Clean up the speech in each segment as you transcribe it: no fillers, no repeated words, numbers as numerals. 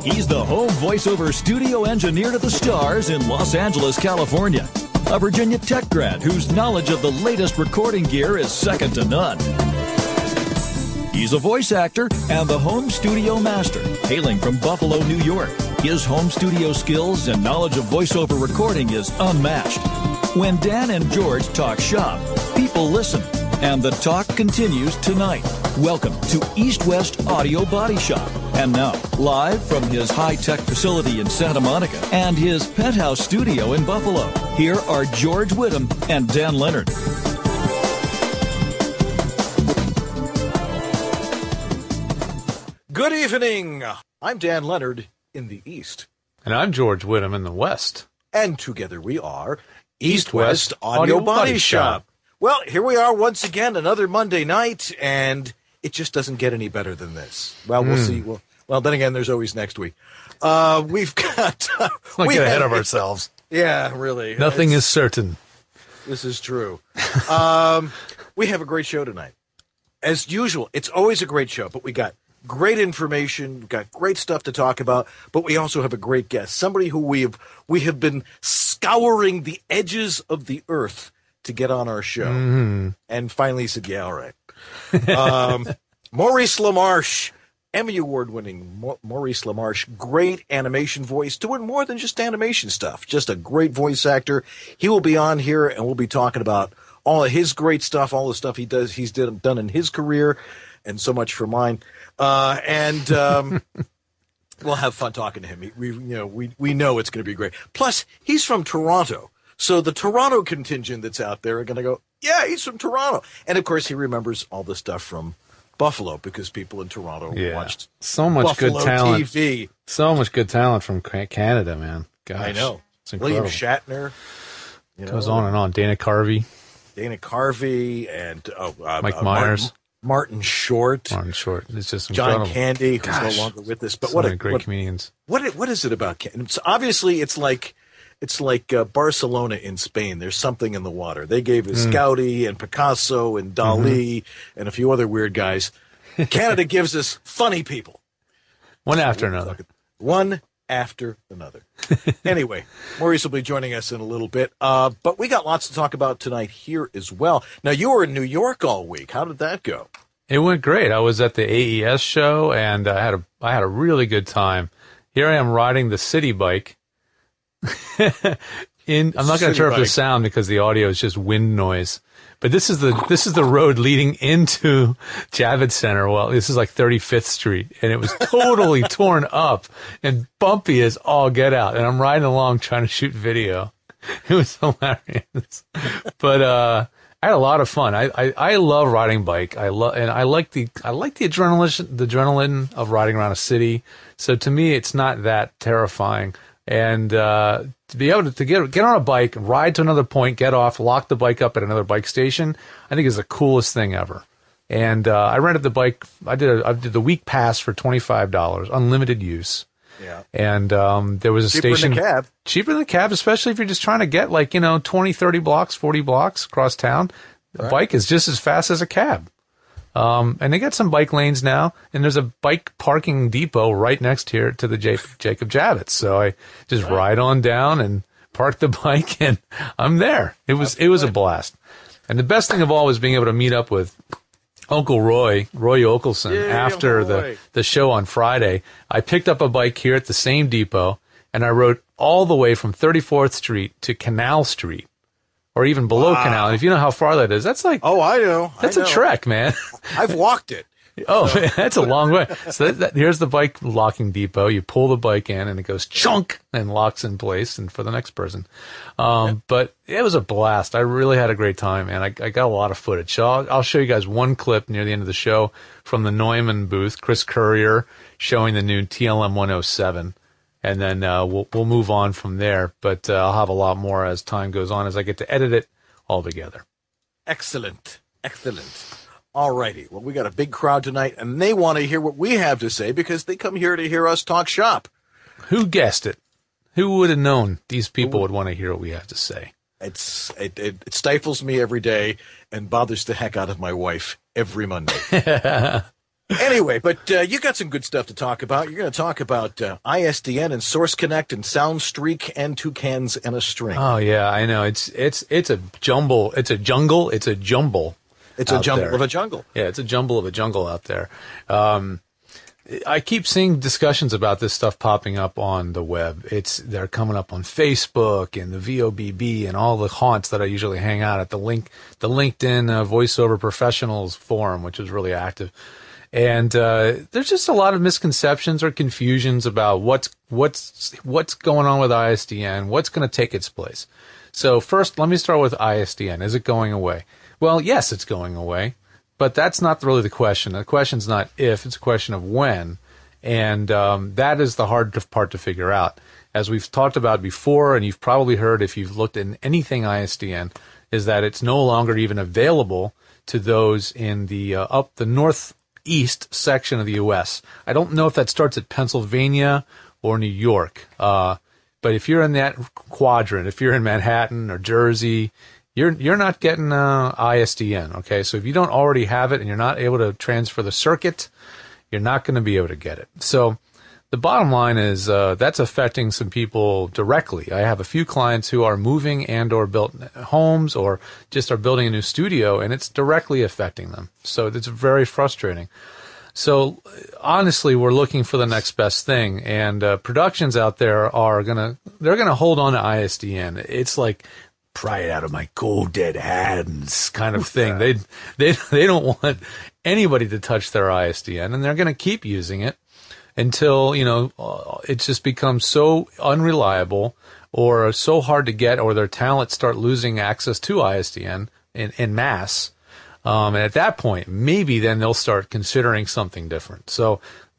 He's the home voiceover studio engineer to the stars in Los Angeles, California. A Virginia Tech grad whose knowledge of the latest recording gear is second to none. He's a voice actor and the home studio master, hailing from Buffalo, New York. His home studio skills and knowledge of voiceover recording is unmatched. When Dan and George talk shop, people listen, and the talk continues tonight. Welcome to East West Audio Body Shop. And now, live from his high-tech facility in Santa Monica and his penthouse studio in Buffalo, here are George Whittam and Dan Leonard. Good evening. I'm Dan Leonard in the East. And I'm George Whittam in the West. And together we are East West Audio Body Shop. Well, here we are once again, another Monday night, and it just doesn't get any better than this. Well, we'll see. Well, then again, there's always next week. We've got... Don't get ahead of ourselves. Yeah, really. Nothing is certain. This is true. We have a great show tonight. As usual, it's always a great show, but we got great information, we've got great stuff to talk about, but we also have a great guest, somebody who we have been scouring the edges of the earth to get on our show. Mm-hmm. And finally said, yeah, all right. Maurice LaMarche, Emmy Award-winning Maurice LaMarche, great animation voice, doing more than just animation stuff, just a great voice actor. He will be on here, and we'll be talking about all of his great stuff, all the stuff he's done in his career, and so much for mine. And we'll have fun talking to him. We know it's going to be great. Plus, he's from Toronto. So the Toronto contingent that's out there are going to go, yeah, he's from Toronto. And, of course, he remembers all the stuff from Buffalo because people in Toronto watched so much Buffalo good talent. TV. So much good talent from Canada, man. Gosh, I know. It's incredible. William Shatner. Goes on and on. Dana Carvey. And Mike Myers. Martin Short. It's just incredible. John Candy, who's no longer with us. But what great comedians. What is it about Candy? Obviously, it's like Barcelona in Spain. There's something in the water. They gave us Gaudi and Picasso and Dali and a few other weird guys. Canada gives us funny people. One after another. Anyway, Maurice will be joining us in a little bit. But we got lots to talk about tonight here as well. Now, you were in New York all week. How did that go? It went great. I was at the AES show, and I had a really good time. Here I am riding the city bike. I'm not going to turn up the sound because the audio is just wind noise. But this is the road leading into Javits Center. Well, this is like 35th Street, and it was totally torn up and bumpy as all get out. And I'm riding along trying to shoot video. It was hilarious. But I had a lot of fun. I love riding bike. I like the adrenaline of riding around a city. So to me, it's not that terrifying. And to be able to get on a bike, ride to another point, get off, lock the bike up at another bike station, I think is the coolest thing ever. And I rented the bike. I did the week pass for $25, unlimited use. Yeah. And there was a station cheaper than the cab, especially if you're just trying to get 20, 30 blocks, 40 blocks across town. The bike is just as fast as a cab. And they got some bike lanes now, and there's a bike parking depot right next here to the Jacob Javits. So I just ride on down and park the bike, and I'm there. It was a blast. And the best thing of all was being able to meet up with Uncle Roy Okelson after the show on Friday. I picked up a bike here at the same depot, and I rode all the way from 34th Street to Canal Street. Or even below Canal. And if you know how far that is, that's like... Oh, I know. That's a trek, man. I've walked it. Man, that's a long way. So here's the bike locking depot. You pull the bike in, and it goes chunk and locks in place and for the next person. But it was a blast. I really had a great time, and I got a lot of footage. So I'll show you guys one clip near the end of the show from the Neumann booth, Chris Courier showing the new TLM 107. And then we'll move on from there. But I'll have a lot more as time goes on as I get to edit it all together. Excellent. All righty. Well, we got a big crowd tonight, and they want to hear what we have to say because they come here to hear us talk shop. Who guessed it? Who would have known these people would want to hear what we have to say? It stifles me every day and bothers the heck out of my wife every Monday. Anyway, but you got some good stuff to talk about. You're going to talk about ISDN and Source Connect and SoundStreak and Two Cans and a String. Oh yeah, I know. It's a jumble. It's a jungle. It's a jumble. It's a jumble of a jungle. Yeah, it's a jumble of a jungle out there. I keep seeing discussions about this stuff popping up on the web. They're coming up on Facebook and the VOBB and all the haunts that I usually hang out at. The LinkedIn voiceover professionals forum, which is really active. And there's just a lot of misconceptions or confusions about what's going on with ISDN, what's going to take its place. So first, let me start with ISDN. Is it going away? Well, yes, it's going away. But that's not really the question. The question's not if, it's a question of when. And that is the hard part to figure out. As we've talked about before, and you've probably heard if you've looked in anything ISDN, is that it's no longer even available to those in the up the northeast section of the U.S. I don't know if that starts at Pennsylvania or New York. But if you're in that quadrant, if you're in Manhattan or Jersey, you're not getting ISDN, okay? So if you don't already have it and you're not able to transfer the circuit, you're not going to be able to get it. So the bottom line is that's affecting some people directly. I have a few clients who are moving and or built homes or just are building a new studio, and it's directly affecting them. So it's very frustrating. So honestly, we're looking for the next best thing, and productions out there they're gonna hold on to ISDN. It's like pry it out of my cold dead hands kind of thing. They don't want anybody to touch their ISDN, and they're going to keep using it until, it just becomes so unreliable or so hard to get, or their talents start losing access to ISDN in mass. And at that point, maybe then they'll start considering something different. So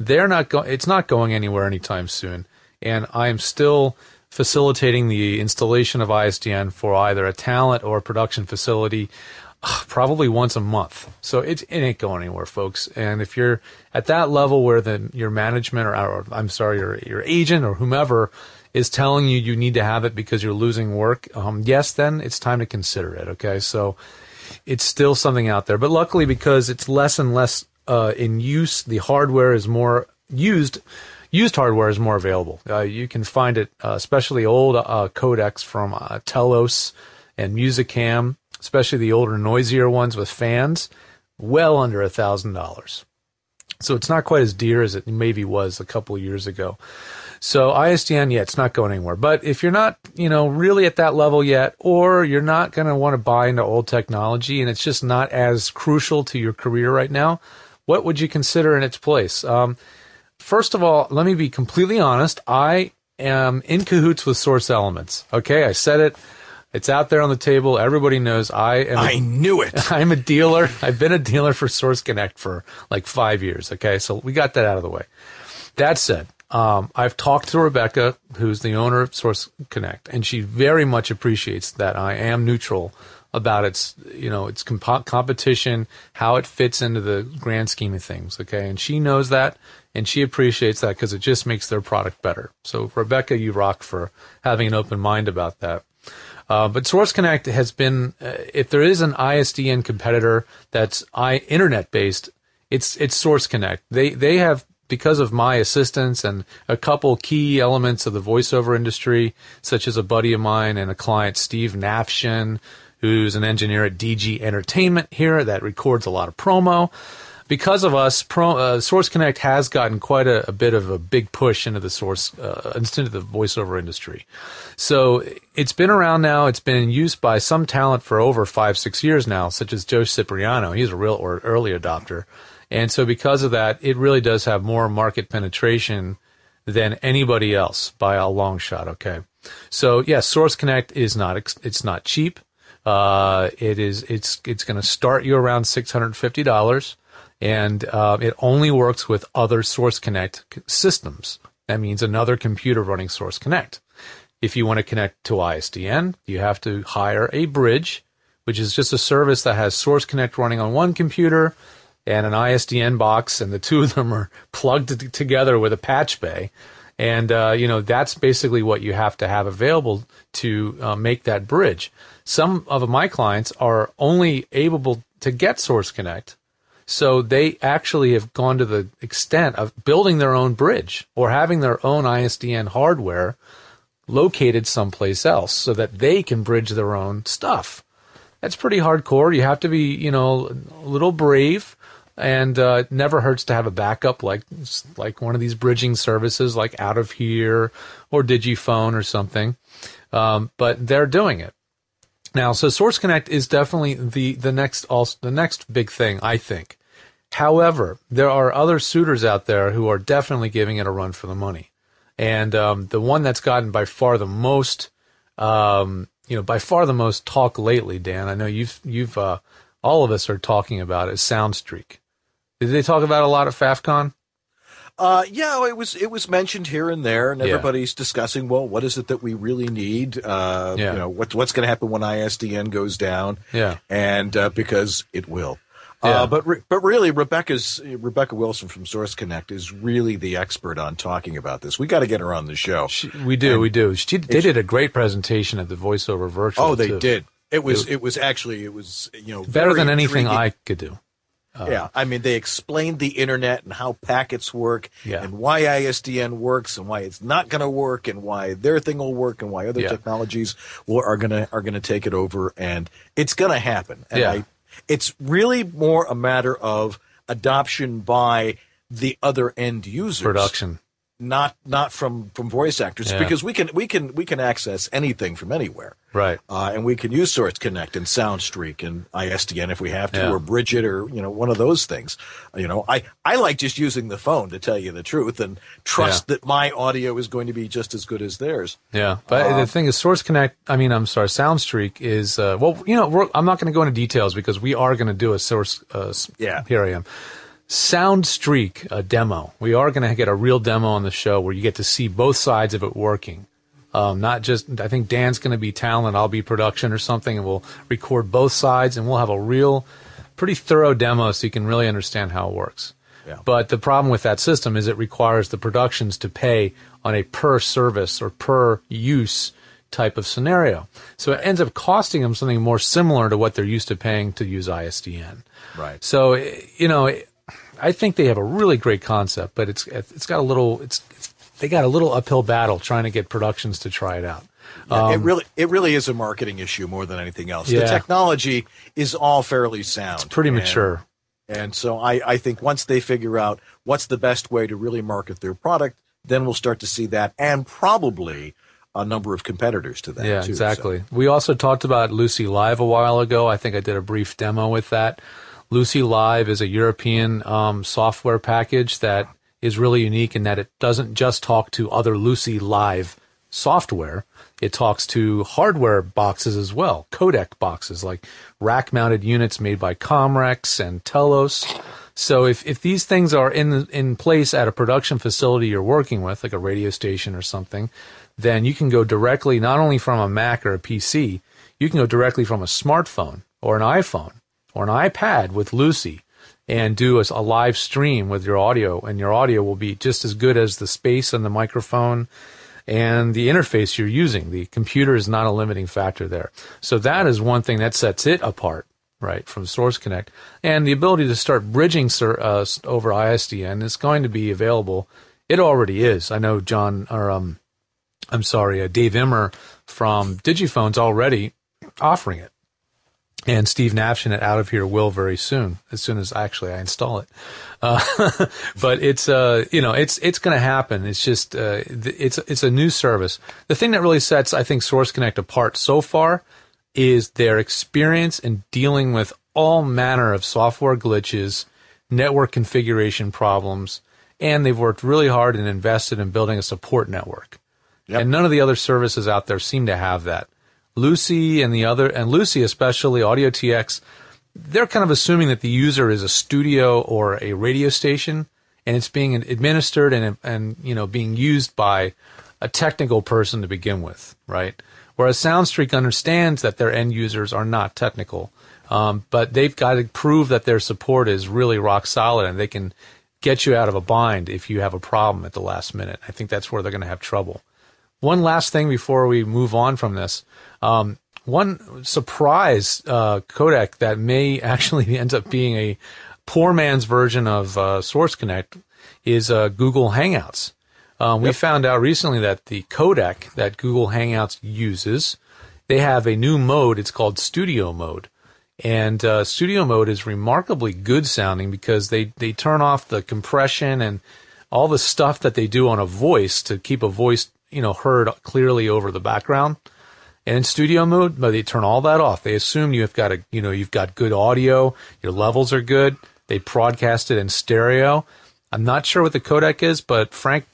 it's not going anywhere anytime soon. And I'm still facilitating the installation of ISDN for either a talent or a production facility probably once a month. So it ain't going anywhere, folks. And if you're at that level where your management your agent or whomever is telling you need to have it because you're losing work, yes, then it's time to consider it, okay? So it's still something out there. But luckily, because it's less and less in use, the hardware is more used hardware is more available. You can find it, especially old codecs from Telos and Musicam, especially the older, noisier ones with fans, well under $1,000. So it's not quite as dear as it maybe was a couple of years ago. So ISDN, yeah, it's not going anywhere. But if you're not, really at that level yet, or you're not going to want to buy into old technology, and it's just not as crucial to your career right now, what would you consider in its place? First of all, let me be completely honest. I am in cahoots with Source Elements. Okay, I said it. It's out there on the table. Everybody knows I knew it. I'm a dealer. I've been a dealer for Source Connect for like 5 years. Okay, so we got that out of the way. That said, I've talked to Rebecca, who's the owner of Source Connect, and she very much appreciates that I am neutral about its competition, how it fits into the grand scheme of things. Okay, and she knows that. And she appreciates that because it just makes their product better. So, Rebecca, you rock for having an open mind about that. But Source Connect has been, if there is an ISDN competitor that's internet-based, it's Source Connect. They have, because of my assistance and a couple key elements of the voiceover industry, such as a buddy of mine and a client, Steve Nafshin, who's an engineer at DG Entertainment here that records a lot of promo. Because of us, Source Connect has gotten quite a bit of a big push into the into the voiceover industry. So it's been around now. It's been used by some talent for over 5-6 years now, such as Joe Cipriano. He's a real early adopter. And so because of that, it really does have more market penetration than anybody else by a long shot, okay? So, yes, Source Connect is it's not cheap. It's going to start you around $650. And it only works with other Source Connect systems. That means another computer running Source Connect. If you want to connect to ISDN, you have to hire a bridge, which is just a service that has Source Connect running on one computer and an ISDN box, and the two of them are plugged together with a patch bay. And, that's basically what you have to have available to make that bridge. Some of my clients are only able to get Source Connect So they actually have gone to the extent of building their own bridge or having their own ISDN hardware located someplace else so that they can bridge their own stuff. That's pretty hardcore. You have to be, a little brave, and it never hurts to have a backup like one of these bridging services like Out of Here or Digiphone or something. But they're doing it. Now, so Source Connect is definitely the next big thing, I think. However, there are other suitors out there who are definitely giving it a run for the money. And the one that's gotten by far the most talk lately, Dan, I know you've all of us are talking about it, is SoundStreak. Did they talk about it a lot at FAFCon? Yeah, it was mentioned here and there, and everybody's discussing, well, what is it that we really need? What's going to happen when ISDN goes down? Yeah. And because it will. Yeah. But really, Rebecca Wilson from Source Connect is really the expert on talking about this. We got to get her on the show. We do. They did a great presentation at the VoiceOver Virtual. Oh, they did. It was better than anything I could do. I mean, they explained the internet and how packets work and why ISDN works and why it's not going to work and why their thing will work and why other technologies are going to take it over, and it's going to happen. And it's really more a matter of adoption by the other end users. Production. Not from voice actors, because we can access anything from anywhere, right? And we can use Source Connect and SoundStreak and ISDN if we have to, or Bridget, or one of those things. I like just using the phone, to tell you the truth, and trust that my audio is going to be just as good as theirs. Yeah, but the thing is, SoundStreak is I'm not going to go into details because we are going to do a Source. Here I am. SoundStreak, a demo. We are going to get a real demo on the show where you get to see both sides of it working. Not just, I think Dan's going to be talent, I'll be production or something, and we'll record both sides, and we'll have a real, pretty thorough demo so you can really understand how it works. Yeah. But the problem with that system is it requires the productions to pay on a per service or per use type of scenario. So it ends up costing them something more similar to what they're used to paying to use ISDN. Right. So, I think they have a really great concept, but it's got a little they got a little uphill battle trying to get productions to try it out. It really is a marketing issue more than anything else. The technology is all fairly sound. It's pretty mature. And so I think once they figure out what's the best way to really market their product, then we'll start to see that, and probably a number of competitors to that too. Yeah, exactly. So. We also talked about Lucy Live a while ago. I think I did a brief demo with that. Lucy Live is a European software package that is really unique in that it doesn't just talk to other Lucy Live software. It talks to hardware boxes as well, codec boxes like rack-mounted units made by Comrex and Telos. So if these things are in place at a production facility you're working with, like a radio station or something, then you can go directly not only from a Mac or a PC, you can go directly from a smartphone or an iPhone or an iPad with Lucy and do a live stream with your audio, and your audio will be just as good as the space and the microphone and the interface you're using. The computer is not a limiting factor there. So that is one thing that sets it apart, right, from Source Connect. And the ability to start bridging over ISDN is going to be available. It already is. I know Dave Immer from Digiphone's already offering it. And Steve Napshin at Out of Here will very soon, as soon as I install it. But it's going to happen. It's just, it's a new service. The thing that really sets, I think, Source Connect apart so far is their experience in dealing with all manner of software glitches, network configuration problems, and they've worked really hard and invested in building a support network. Yep. And none of the other services out there seem to have that. Lucy and Lucy especially, AudioTX, they're kind of assuming that the user is a studio or a radio station, and it's being administered and being used by a technical person to begin with, right? Whereas SoundStreak understands that their end users are not technical, but they've got to prove that their support is really rock solid and they can get you out of a bind if you have a problem at the last minute. I think that's where they're going to have trouble. One last thing before we move on from this. One surprise codec that may actually end up being poor man's version of Source Connect is Google Hangouts. We found out recently that the codec that Google Hangouts uses, they have a new mode. It's called Studio Mode. And Studio Mode is remarkably good sounding because they turn off the compression and all the stuff that they do on a voice to keep a voice, heard clearly over the background. And in Studio Mode, they turn all that off. They assume you've got good audio, your levels are good. They broadcast it in stereo. I'm not sure what the codec is, but Frank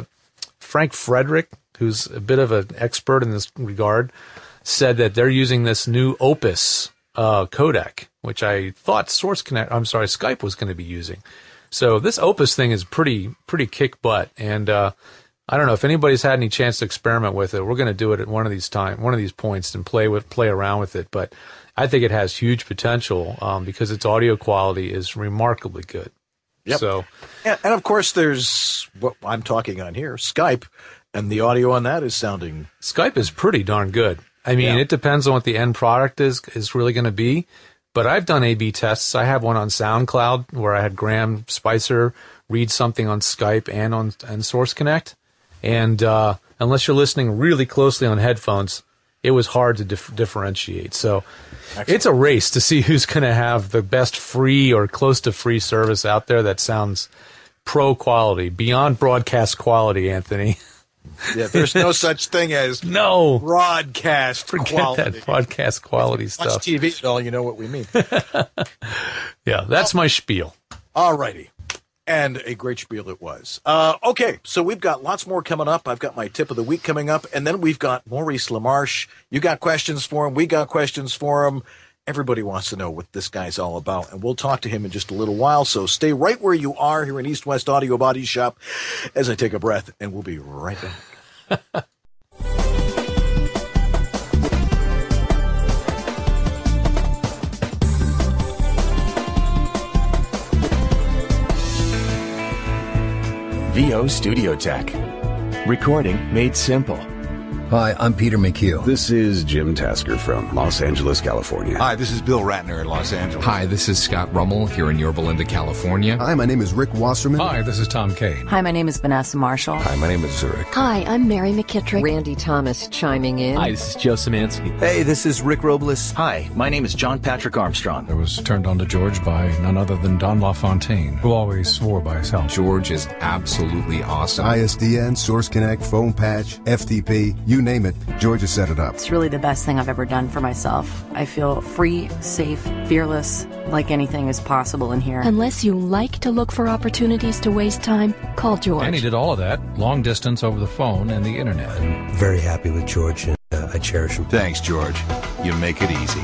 Frederick, who's a bit of an expert in this regard, said that they're using this new Opus codec, which I thought Skype was going to be using. So this Opus thing is pretty kick butt, and I don't know if anybody's had any chance to experiment with it. We're going to do it at one of these points and play around with it. But I think it has huge potential because its audio quality is remarkably good. Yep. So, and of course, there's what I'm talking on here, Skype, and the audio on that is sounding. Skype is pretty darn good. I mean, It depends on what the end product is really going to be. But I've done A/B tests. I have one on SoundCloud where I had Graham Spicer read something on Skype and on Source Connect. And unless you're listening really closely on headphones, it was hard to differentiate. So It's a race to see who's going to have the best free or close to free service out there that sounds pro quality, beyond broadcast quality, Anthony. Yeah, there's no such thing as broadcast quality. Forget that broadcast quality stuff. Watch TV and all, you know what we mean. Yeah, that's my spiel. All righty. And a great spiel it was. Okay, so we've got lots more coming up. I've got my tip of the week coming up, and then we've got Maurice LaMarche. You got questions for him. We got questions for him. Everybody wants to know what this guy's all about, and we'll talk to him in just a little while. So stay right where you are here in East West Audio Body Shop as I take a breath, and we'll be right back. VO Studio Tech. Recording made simple. Hi, I'm Peter McHugh. This is Jim Tasker from Los Angeles, California. Hi, this is Bill Ratner in Los Angeles. Hi, this is Scott Rummel here in Yorba Linda, California. Hi, my name is Rick Wasserman. Hi, this is Tom Kane. Hi, my name is Vanessa Marshall. Hi, my name is Zurich. Hi, I'm Mary McKittrick. Randy Thomas chiming in. Hi, this is Joe Szymanski. Hey, this is Rick Robles. Hi, my name is John Patrick Armstrong. I was turned on to George by none other than Don LaFontaine, who always swore by his help. George is absolutely awesome. ISDN, Source Connect, Phone Patch, FTP, you name it, George has set it up. It's really the best thing I've ever done for myself. I feel free, safe, fearless, like anything is possible in here. Unless you like to look for opportunities to waste time, call George. And he did all of that, long distance over the phone and the internet. I'm very happy with George, and I cherish him. Thanks, George. You make it easy.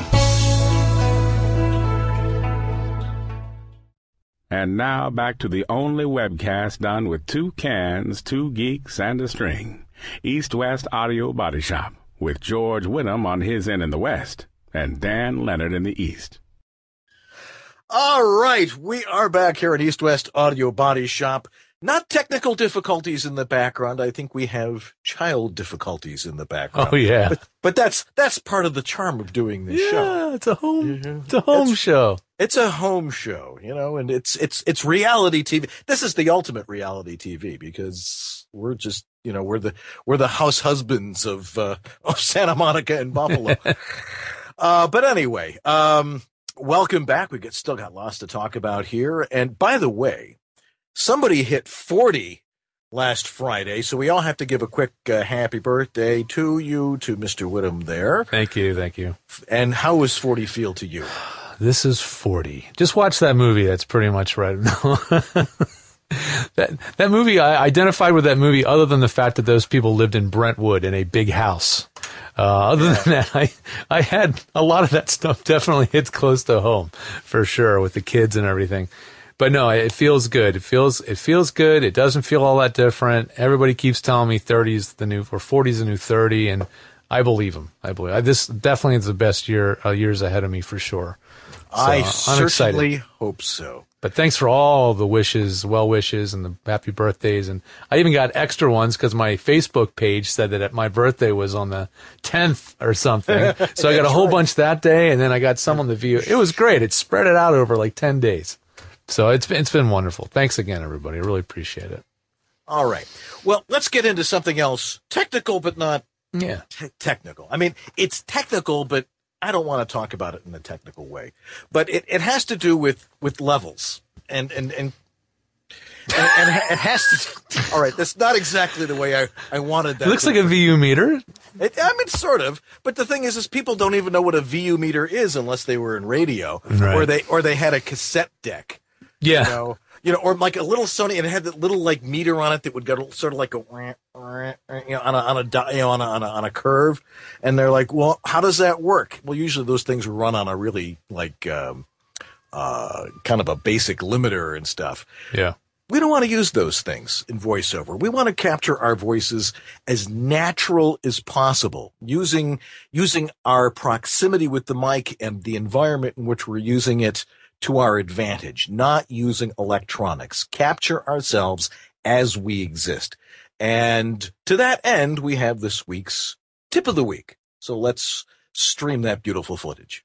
And now back to the only webcast done with 2 cans, 2 geeks, and a string. East West Audio Body Shop, with George Whittam on his end in the West and Dan Leonard in the East. All right, we are back here at East West Audio Body Shop. Not technical difficulties in the background. I think we have child difficulties in the background. Oh yeah, but that's part of the charm of doing this show. Yeah, it's a home show. It's a home show, and it's reality TV. This is the ultimate reality TV because we're just we're the house husbands of Santa Monica and Buffalo. But anyway, welcome back. We still got lots to talk about here. And by the way, somebody hit 40 last Friday, so we all have to give a quick happy birthday to you, to Mr. Whittam there. Thank you. And how does 40 feel to you? This is 40. Just watch that movie. That's pretty much right. That movie, I identified with that movie other than the fact that those people lived in Brentwood in a big house. Other than that, I had a lot of that stuff definitely hits close to home for sure with the kids and everything. But no, it feels good. It feels good. It doesn't feel all that different. Everybody keeps telling me 30 is the new, or 40 is the new 30, and I believe them. This definitely is the best years ahead of me for sure. So, I certainly hope so. But thanks for all the wishes, well wishes, and the happy birthdays. And I even got extra ones because my Facebook page said that my birthday was on the 10th or something. So I got a whole bunch that day, and then I got some on the view. It was great. It spread it out over like 10 days. So it's been wonderful. Thanks again, everybody. I really appreciate it. All right. Well, let's get into something else. Technical, but not technical. I mean, it's technical, but I don't want to talk about it in a technical way. But it has to do with levels. And it has to. All right, that's not exactly the way I wanted that. It looks like a VU meter. I mean, sort of. But the thing is people don't even know what a VU meter is unless they were in radio, right. or they had a cassette deck. Yeah. You know, or like a little Sony, and it had that little like meter on it that would go sort of like on a curve, and they're like, well, how does that work? Well, usually those things were run on a really like kind of a basic limiter and stuff. Yeah. We don't want to use those things in voiceover. We want to capture our voices as natural as possible, using our proximity with the mic and the environment in which we're using it to our advantage, not using electronics. Capture ourselves as we exist. And to that end, we have this week's tip of the week. So let's stream that beautiful footage.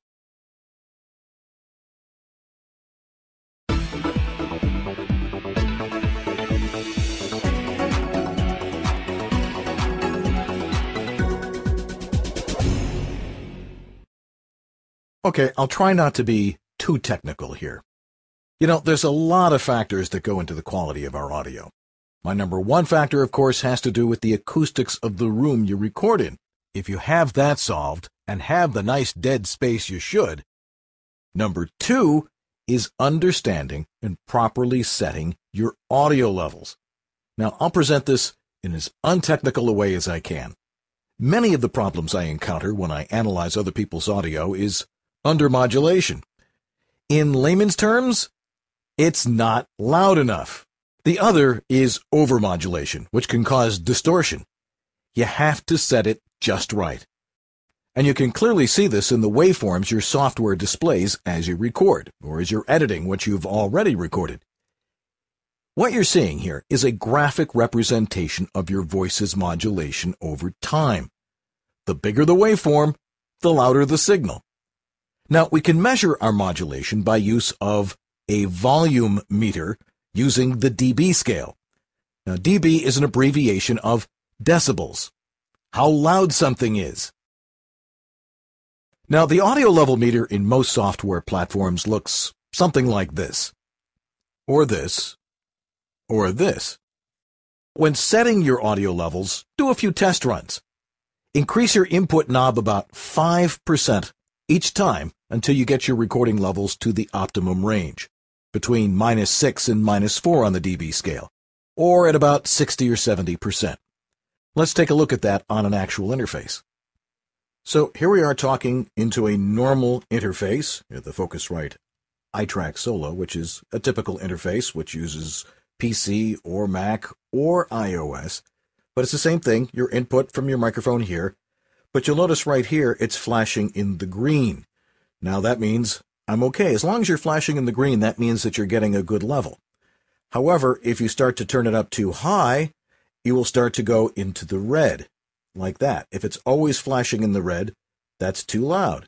Okay, I'll try not to be too technical here. You know, there's a lot of factors that go into the quality of our audio. My number one factor, of course, has to do with the acoustics of the room you record in. If you have that solved and have the nice dead space you should. Number two is understanding and properly setting your audio levels. Now, I'll present this in as untechnical a way as I can. Many of the problems I encounter when I analyze other people's audio is undermodulation. In layman's terms, it's not loud enough. The other is overmodulation, which can cause distortion. You have to set it just right. And you can clearly see this in the waveforms your software displays as you record, or as you're editing what you've already recorded. What you're seeing here is a graphic representation of your voice's modulation over time. The bigger the waveform, the louder the signal. Now, we can measure our modulation by use of a volume meter using the dB scale. Now, dB is an abbreviation of decibels, how loud something is. Now, the audio level meter in most software platforms looks something like this, or this, or this. When setting your audio levels, do a few test runs. Increase your input knob about 5% each time until you get your recording levels to the optimum range, between -6 and -4 on the dB scale, or at about 60 or 70%. Let's take a look at that on an actual interface. So here we are talking into a normal interface, the Focusrite iTrack Solo, which is a typical interface which uses PC or Mac or iOS, but it's the same thing, your input from your microphone here, but you'll notice right here it's flashing in the green. Now that means I'm okay. As long as you're flashing in the green, that means that you're getting a good level. However, if you start to turn it up too high, you will start to go into the red, like that. If it's always flashing in the red, that's too loud.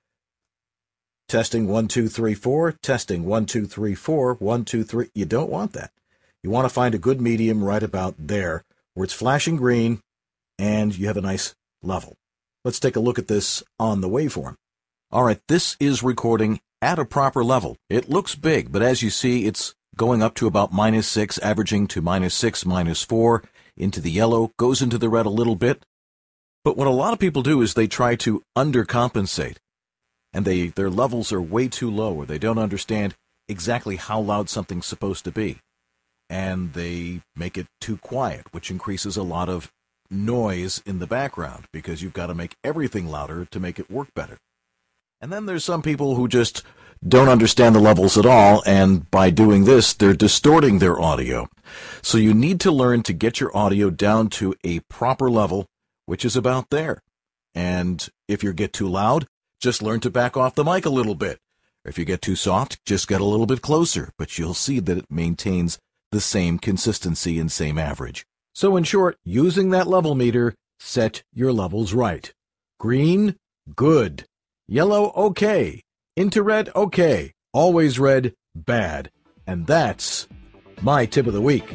Testing 1, 2, 3, 4, testing 1, 2, 3, 4, 1, 2, 3. You don't want that. You want to find a good medium right about there, where it's flashing green and you have a nice level. Let's take a look at this on the waveform. All right, this is recording at a proper level. It looks big, but as you see, it's going up to about -6, averaging to -6, -4, into the yellow, goes into the red a little bit. But what a lot of people do is they try to undercompensate, and their levels are way too low, or they don't understand exactly how loud something's supposed to be. And they make it too quiet, which increases a lot of noise in the background, because you've got to make everything louder to make it work better. And then there's some people who just don't understand the levels at all, and by doing this, they're distorting their audio. So you need to learn to get your audio down to a proper level, which is about there. And if you get too loud, just learn to back off the mic a little bit. If you get too soft, just get a little bit closer, but you'll see that it maintains the same consistency and same average. So in short, using that level meter, set your levels right. Green, good. Yellow, okay. Into red, okay. Always red, bad. And that's my tip of the week.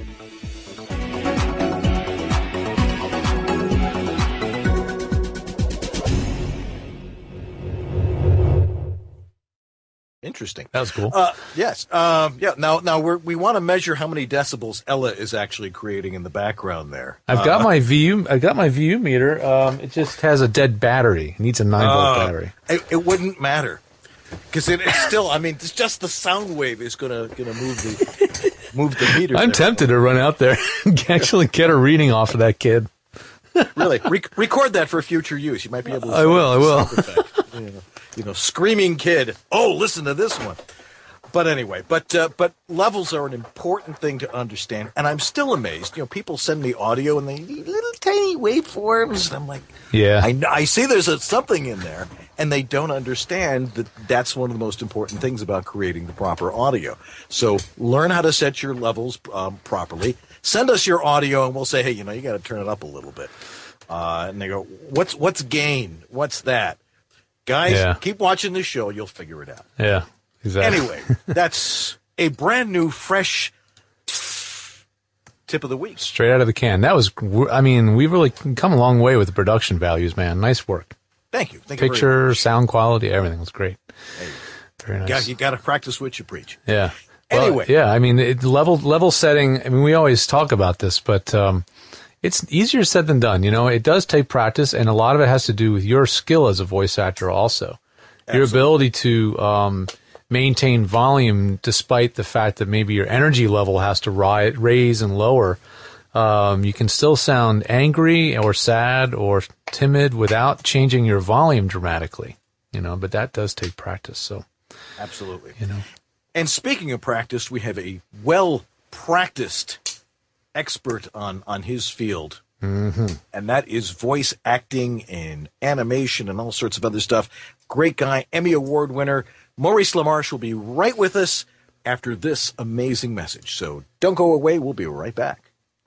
Interesting. That was cool. Yes. Yeah. Now we want to measure how many decibels Ella is actually creating in the background there. I've got my VU meter. It just has a dead battery. It needs a 9-volt battery. It wouldn't matter because it's still. I mean, it's just the sound wave is gonna move the meter. I'm tempted to run out there and actually get a reading off of that kid. Really, record that for future use. You might be able to. I will. Screaming kid. Oh, listen to this one. But anyway, but levels are an important thing to understand, and I'm still amazed. People send me audio and they need little tiny waveforms, and I'm like, yeah, I see there's something in there, and they don't understand that that's one of the most important things about creating the proper audio. So learn how to set your levels properly. Send us your audio, and we'll say, hey, you got to turn it up a little bit. And they go, what's gain? What's that? Guys, keep watching this show. You'll figure it out. Yeah, exactly. Anyway, that's a brand new, fresh tip of the week. Straight out of the can. That was, we've really come a long way with the production values, man. Nice work. Thank you. Picture, sound quality, everything was great. Hey, very nice. You got to practice what you preach. Yeah. Anyway. Well, yeah, level setting, we always talk about this, but it's easier said than done. It does take practice, and a lot of it has to do with your skill as a voice actor also. Absolutely. Your ability to maintain volume despite the fact that maybe your energy level has to raise and lower. You can still sound angry or sad or timid without changing your volume dramatically, but that does take practice. So, absolutely. And speaking of practice, we have a well-practiced expert on his field, and that is voice acting and animation and all sorts of other stuff. Great guy, Emmy Award winner. Maurice LaMarche will be right with us after this amazing message. So don't go away. We'll be right back.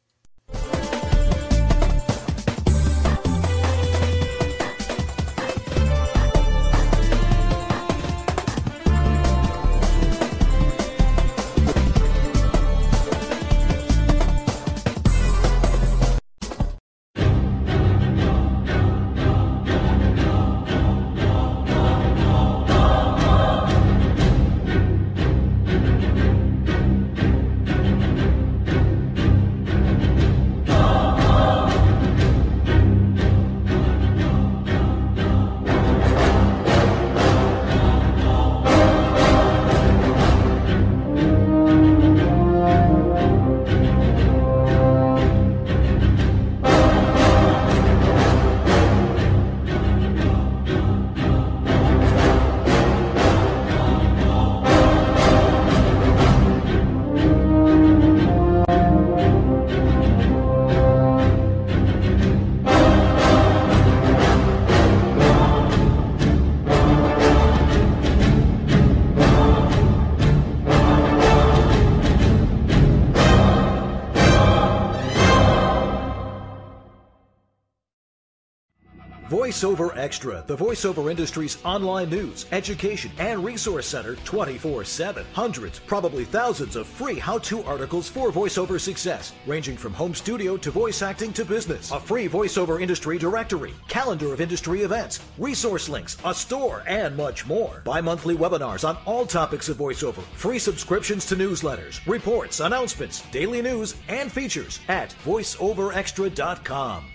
VoiceOver Extra, the voiceover industry's online news, education, and resource center 24/7. Hundreds, probably thousands of free how-to articles for voiceover success, ranging from home studio to voice acting to business. A free voiceover industry directory, calendar of industry events, resource links, a store, and much more. Bi-monthly webinars on all topics of voiceover, free subscriptions to newsletters, reports, announcements, daily news, and features at voiceoverextra.com.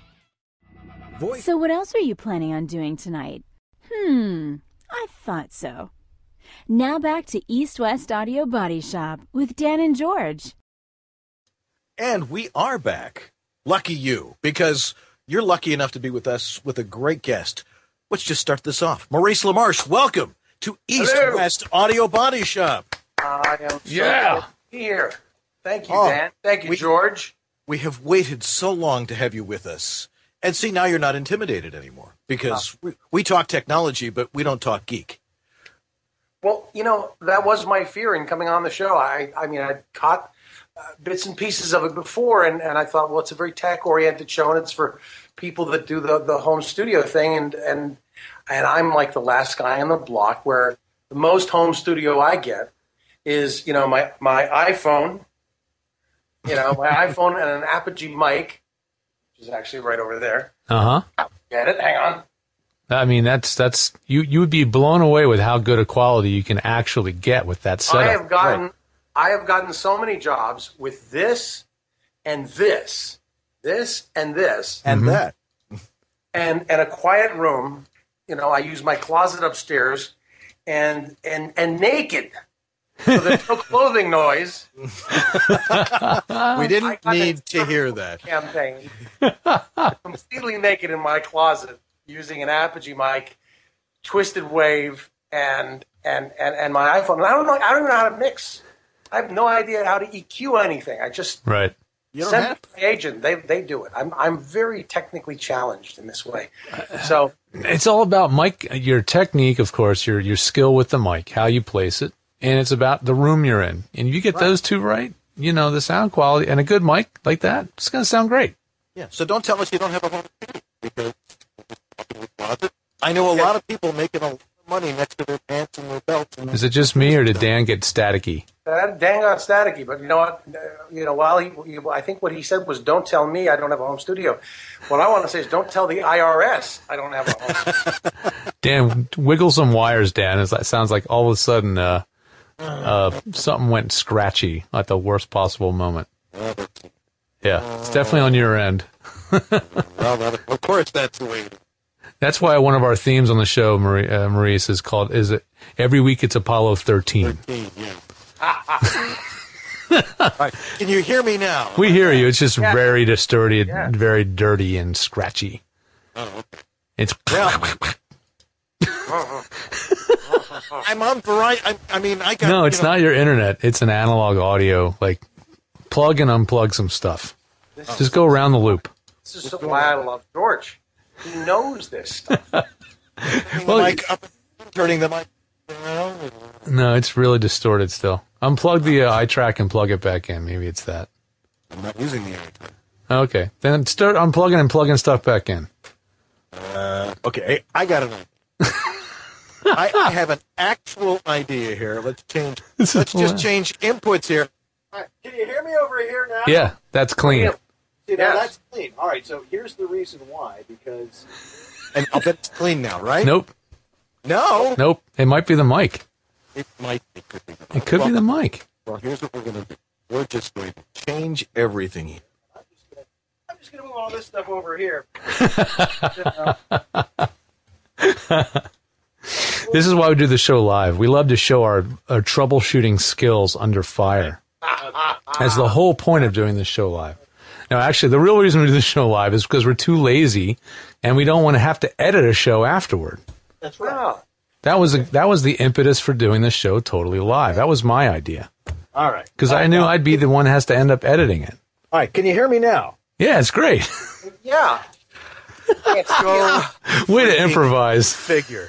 So what else are you planning on doing tonight? I thought so. Now back to East West Audio Body Shop with Dan and George. And we are back. Lucky you, because you're lucky enough to be with us with a great guest. Let's just start this off. Maurice LaMarche, welcome to East West Audio Body Shop. I am so glad to be here. Thank you, Dan. Thank you, George. We have waited so long to have you with us. And see, now you're not intimidated anymore because we talk technology, but we don't talk geek. Well, that was my fear in coming on the show. I caught bits and pieces of it before, and I thought, well, it's a very tech-oriented show, and it's for people that do the home studio thing, and I'm like the last guy on the block where the most home studio I get is, my iPhone, my iPhone and an Apogee mic, which is actually right over there. Get it? Hang on. I mean, that's you would be blown away with how good a quality you can actually get with that setup. I have gotten so many jobs with this and this and this and that, and a quiet room. I use my closet upstairs, and naked. So there's no clothing noise. We didn't need to hear that. Campaign. Completely naked in my closet, using an Apogee mic, twisted wave, and my iPhone. And I don't even know how to mix. I have no idea how to EQ anything. I just right. Send it to my agent. They do it. I'm very technically challenged in this way. So it's all about mic, your technique, of course, your skill with the mic, how you place it. And it's about the room you're in. And if you get those two right, the sound quality and a good mic like that, it's going to sound great. Yeah. So don't tell us you don't have a home studio, because I know a lot of people making a lot of money next to their pants and their belts. Is it just me, or did Dan get staticky? Dan got staticky, but you know what? While I think what he said was, "Don't tell me I don't have a home studio." What I want to say is, "Don't tell the IRS I don't have a home studio." Dan, wiggle some wires, Dan. It sounds like all of a sudden something went scratchy at the worst possible moment. Yeah, it's definitely on your end. Well, of course, that's the way it is. That's why one of our themes on the show, Maurice, is called, every week it's Apollo 13. 13, yeah. Right. Can you hear me now? We hear you. It's just very distorted, very dirty and scratchy. Oh, okay. It's... I'm on Verizon. I got... No, it's not your internet. It's an analog audio. Like, plug and unplug some stuff. Just go around the loop. This is why I love George. He knows this stuff. Turning the mic. No, it's really distorted still. Unplug the iTrack and plug it back in. Maybe it's that. I'm not using the iTrack. Okay. Then start unplugging and plugging stuff back in. Okay. I got an idea. I have an actual idea here. Let's change inputs here. All right, can you hear me over here now? Yeah, that's clean. See, now that's clean. All right, so here's the reason why. Because, and I'll bet it's clean now, right? Nope. No. Nope. It might be the mic. It might be. It could be the mic. Well, here's what we're going to do. We're just going to change everything here. I'm just going to move all this stuff over here. This is why we do the show live. We love to show our troubleshooting skills under fire. That's the whole point of doing this show live. Now, actually, the real reason we do the show live is because we're too lazy and we don't want to have to edit a show afterward. That's right. That was the impetus for doing the show totally live. That was my idea. All right. Because I knew I'd be the one who has to end up editing it. All right. Can you hear me now? Yeah, it's great. Yeah. Let's go. Way to improvise. Figure.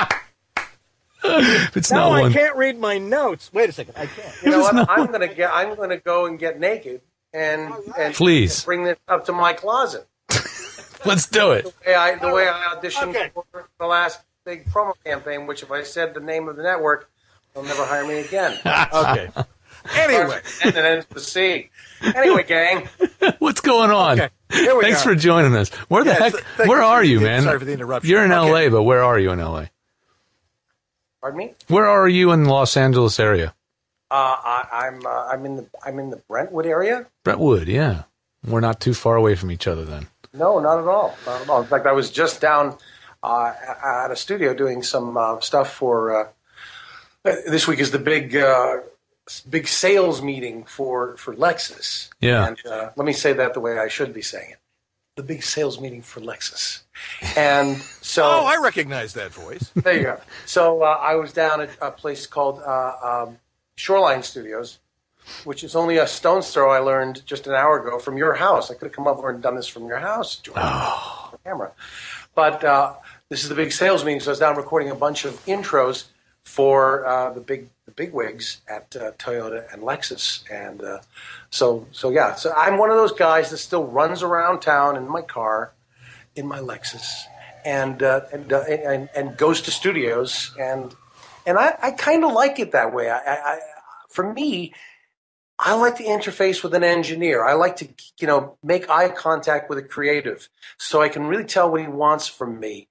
It's now not I one. can't read my notes. Wait a second. I can't. You know what? I'm gonna go and get naked and please bring this up to my closet. Let's do it. The way I auditioned for the last big promo campaign, which if I said the name of the network, they'll never hire me again. Okay. Anyway, and then ends the C. Anyway, gang, what's going on? Okay. Here we Thanks are. for joining us. Where the heck? Where are you, man? Sorry for the interruption. You're in LA, but where are you in LA? Pardon me? Where are you in the Los Angeles area? I'm in the Brentwood area. Brentwood, yeah. We're not too far away from each other then. No, not at all. Not at all. In fact, I was just down at a studio doing some stuff for. This week is the big sales meeting for Lexus. Yeah. And let me say that the way I should be saying it. The big sales meeting for Lexus. And so... Oh, I recognize that voice. There you go. So I was down at a place called Shoreline Studios, which is only a stone's throw, I learned just an hour ago, from your house. I could have come over and done this from your house, George, on camera. But this is the big sales meeting, so I was down recording a bunch of intros for the big wigs at Toyota and Lexus. And so I'm one of those guys that still runs around town in my car, in my Lexus, and goes to studios, and I kind of like it that way. for me, I like to interface with an engineer. I like to, make eye contact with a creative so I can really tell what he wants from me,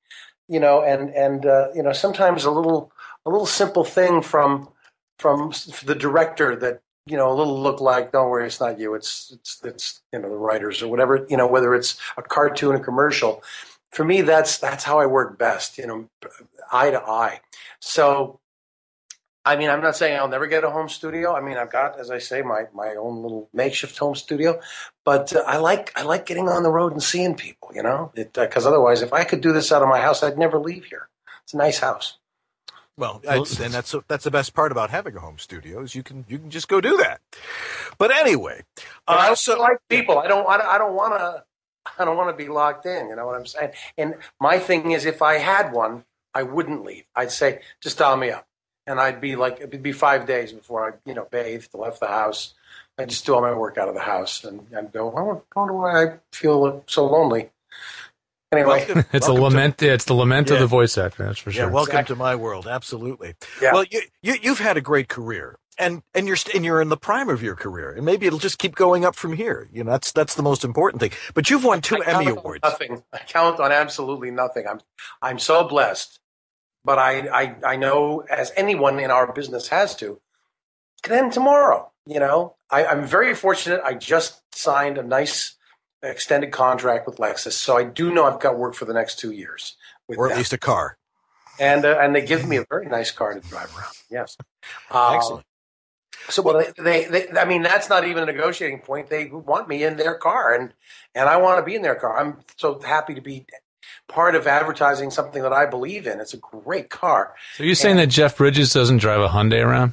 and sometimes a little simple thing from the director that, a little look like, don't worry, it's not you. It's the writers or whatever, whether it's a cartoon, a commercial. For me, that's how I work best, eye to eye. So, I'm not saying I'll never get a home studio. I've got, as I say, my own little makeshift home studio, but I like getting on the road and seeing people, because otherwise, if I could do this out of my house, I'd never leave here. It's a nice house. Well, and that's the best part about having a home studio is you can just go do that. But anyway, I also like people. I don't want to be locked in. You know what I'm saying? And my thing is, if I had one, I wouldn't leave. I'd say, just dial me up, and I'd be like, it'd be 5 days before I, bathed, left the house. I just do all my work out of the house, and I'd go, I wonder why I feel so lonely. Anyway, it's the lament of the voice actor. That's for sure. Yeah, welcome to my world. Absolutely. Yeah. Well, you've had a great career, and you're in the prime of your career, and maybe it'll just keep going up from here. That's the most important thing. But you've won 2 Emmy Awards. Nothing. I count on absolutely nothing. I'm so blessed, but I know, as anyone in our business has to, it can end tomorrow. I'm very fortunate. I just signed a nice extended contract with Lexus, so I do know I've got work for the next 2 years, or at least a car. And they give me a very nice car to drive around. Yes, excellent. So, well, they that's not even a negotiating point. They want me in their car, and I want to be in their car. I'm so happy to be part of advertising something that I believe in. It's a great car. So you're saying that Jeff Bridges doesn't drive a Hyundai around?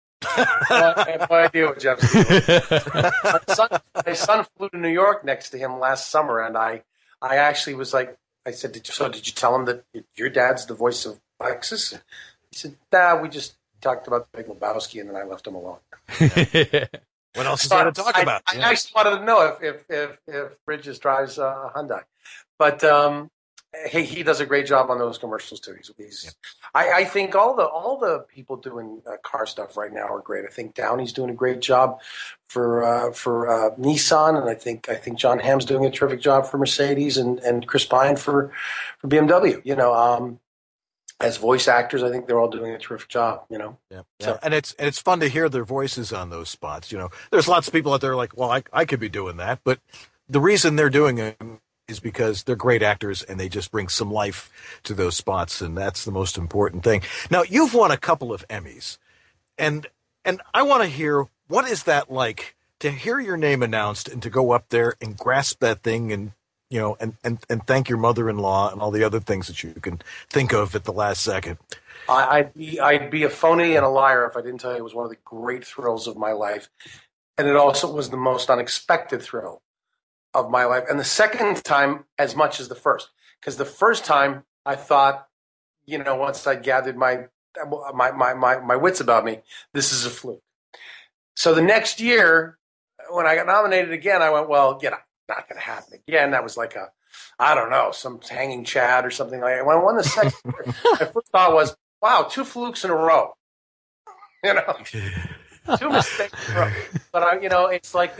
I have no idea what Jeff's doing. My son flew to New York next to him last summer, and I actually was like, I said, did you tell him that your dad's the voice of Lexus? He said, nah, we just talked about the Big Lebowski, and then I left him alone. What else is there to talk about? I actually wanted to know if Bridges drives a Hyundai, but he does a great job on those commercials too. I think all the people doing car stuff right now are great. I think Downey's doing a great job for Nissan, and I think John Hamm's doing a terrific job for Mercedes, and Chris Pine for BMW. As voice actors, I think they're all doing a terrific job. Yeah. So, and it's fun to hear their voices on those spots. There's lots of people out there like, well, I could be doing that, but the reason they're doing it is because they're great actors and they just bring some life to those spots, and that's the most important thing. Now, you've won a couple of Emmys, and I want to hear, what is that like to hear your name announced and to go up there and grasp that thing and and thank your mother-in-law and all the other things that you can think of at the last second? I'd be a phony and a liar if I didn't tell you it was one of the great thrills of my life, and it also was the most unexpected thrill of my life. And the second time as much as the first, because the first time I thought, once I gathered my wits about me, this is a fluke. So the next year, when I got nominated again, I went, well, not going to happen again. That was like some hanging Chad or something like that. When I won the second year, my first thought was, wow, 2 flukes in a row. 2 mistakes in a row. But it's like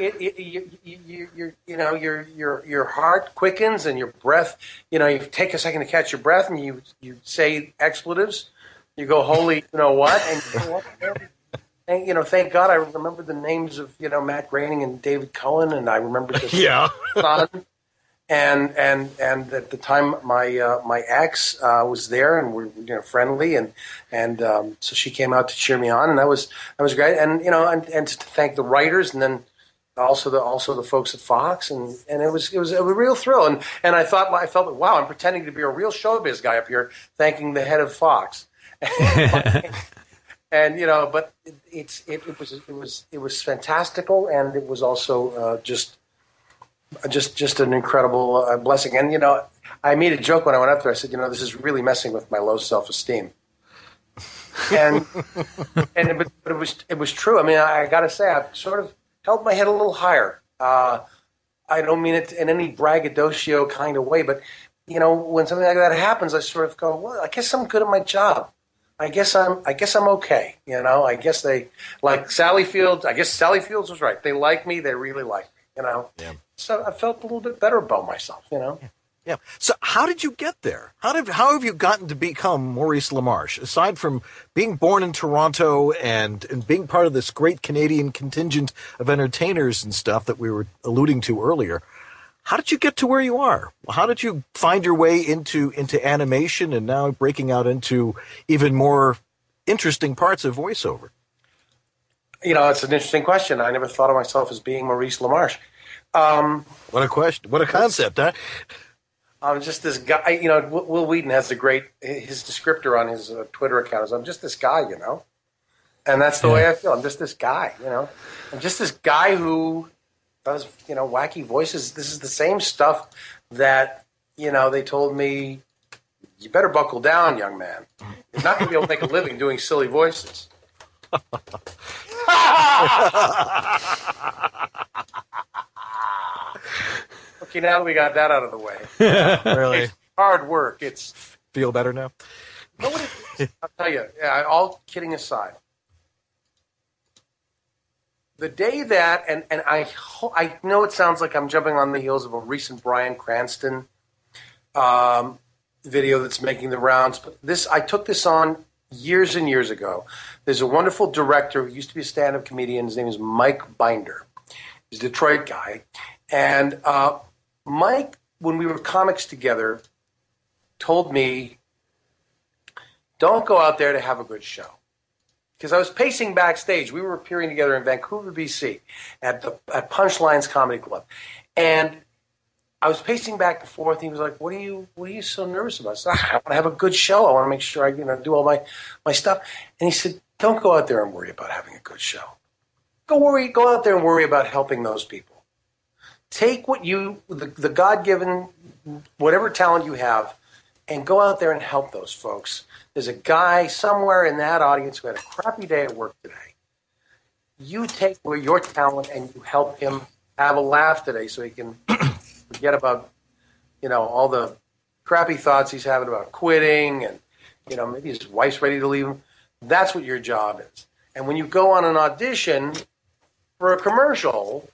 your heart quickens and your breath. You take a second to catch your breath, and you say expletives. You go, holy, what? And and thank God I remember the names of Matt Groening and David Cohen, and I remember the son. And at the time my ex was there, and we're friendly, and so she came out to cheer me on, and that was great, and and to thank the writers, and then also the folks at Fox, and it was a real thrill, and I felt like, wow, I'm pretending to be a real showbiz guy up here thanking the head of Fox. And but it was fantastical, and it was also just an incredible blessing. And I made a joke when I went up there. I said, this is really messing with my low self-esteem. And but it was true. I mean, I got to say, I've sort of held my head a little higher. I don't mean it in any braggadocio kind of way, but when something like that happens, I sort of go, well, I guess I'm good at my job. I guess I'm okay. I guess they like Sally Fields. I guess Sally Fields was right. They like me. They really like me. Yeah. So I felt a little bit better about myself. Yeah. So how did you get there? How have you gotten to become Maurice LaMarche? Aside from being born in Toronto and being part of this great Canadian contingent of entertainers and stuff that we were alluding to earlier, how did you get to where you are? How did you find your way into animation and now breaking out into even more interesting parts of voiceover? It's an interesting question. I never thought of myself as being Maurice LaMarche. What a question. What a concept, huh? I'm just this guy. Will Wheaton has his descriptor on his Twitter account is, I'm just this guy, and that's the way I feel. I'm just this guy, I'm just this guy who does, wacky voices. This is the same stuff that, they told me, you better buckle down, young man. You're not going to be able to make a living doing silly voices. Okay, now that we got that out of the way. Really? It's hard work. It's feel better now? No, I'll tell you, all kidding aside, the day that, and I know it sounds like I'm jumping on the heels of a recent Bryan Cranston video that's making the rounds, but I took this on years and years ago. There's a wonderful director who used to be a stand-up comedian. His name is Mike Binder. He's a Detroit guy. And Mike, when we were comics together, told me, don't go out there to have a good show. Because I was pacing backstage. We were appearing together in Vancouver, BC, at Punchlines Comedy Club. And I was pacing back and forth, and he was like, what are you so nervous about? I said, I want to have a good show. I want to make sure I do all my stuff. And he said, don't go out there and worry about having a good show. Go out there and worry about helping those people. Take what the God-given, whatever talent you have, and go out there and help those folks. There's a guy somewhere in that audience who had a crappy day at work today. You take your talent and you help him have a laugh today so he can forget about, all the crappy thoughts he's having about quitting and, maybe his wife's ready to leave him. That's what your job is. And when you go on an audition for a commercial,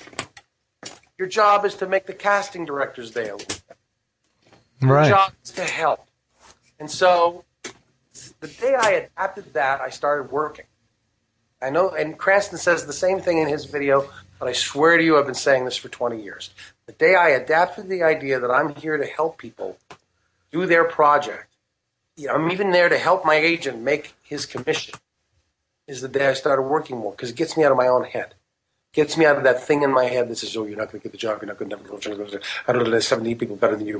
your job is to make the casting director's day a little bit. Right. Your job is to help. And so the day I adapted that, I started working. I know, and Cranston says the same thing in his video, but I swear to you, I've been saying this for 20 years. The day I adapted the idea that I'm here to help people do their project, I'm even there to help my agent make his commission, is the day I started working more, because it gets me out of my own head. Gets me out of that thing in my head that says, you're not going to get the job, you're not going to get I don't know, there's 70 people better than you.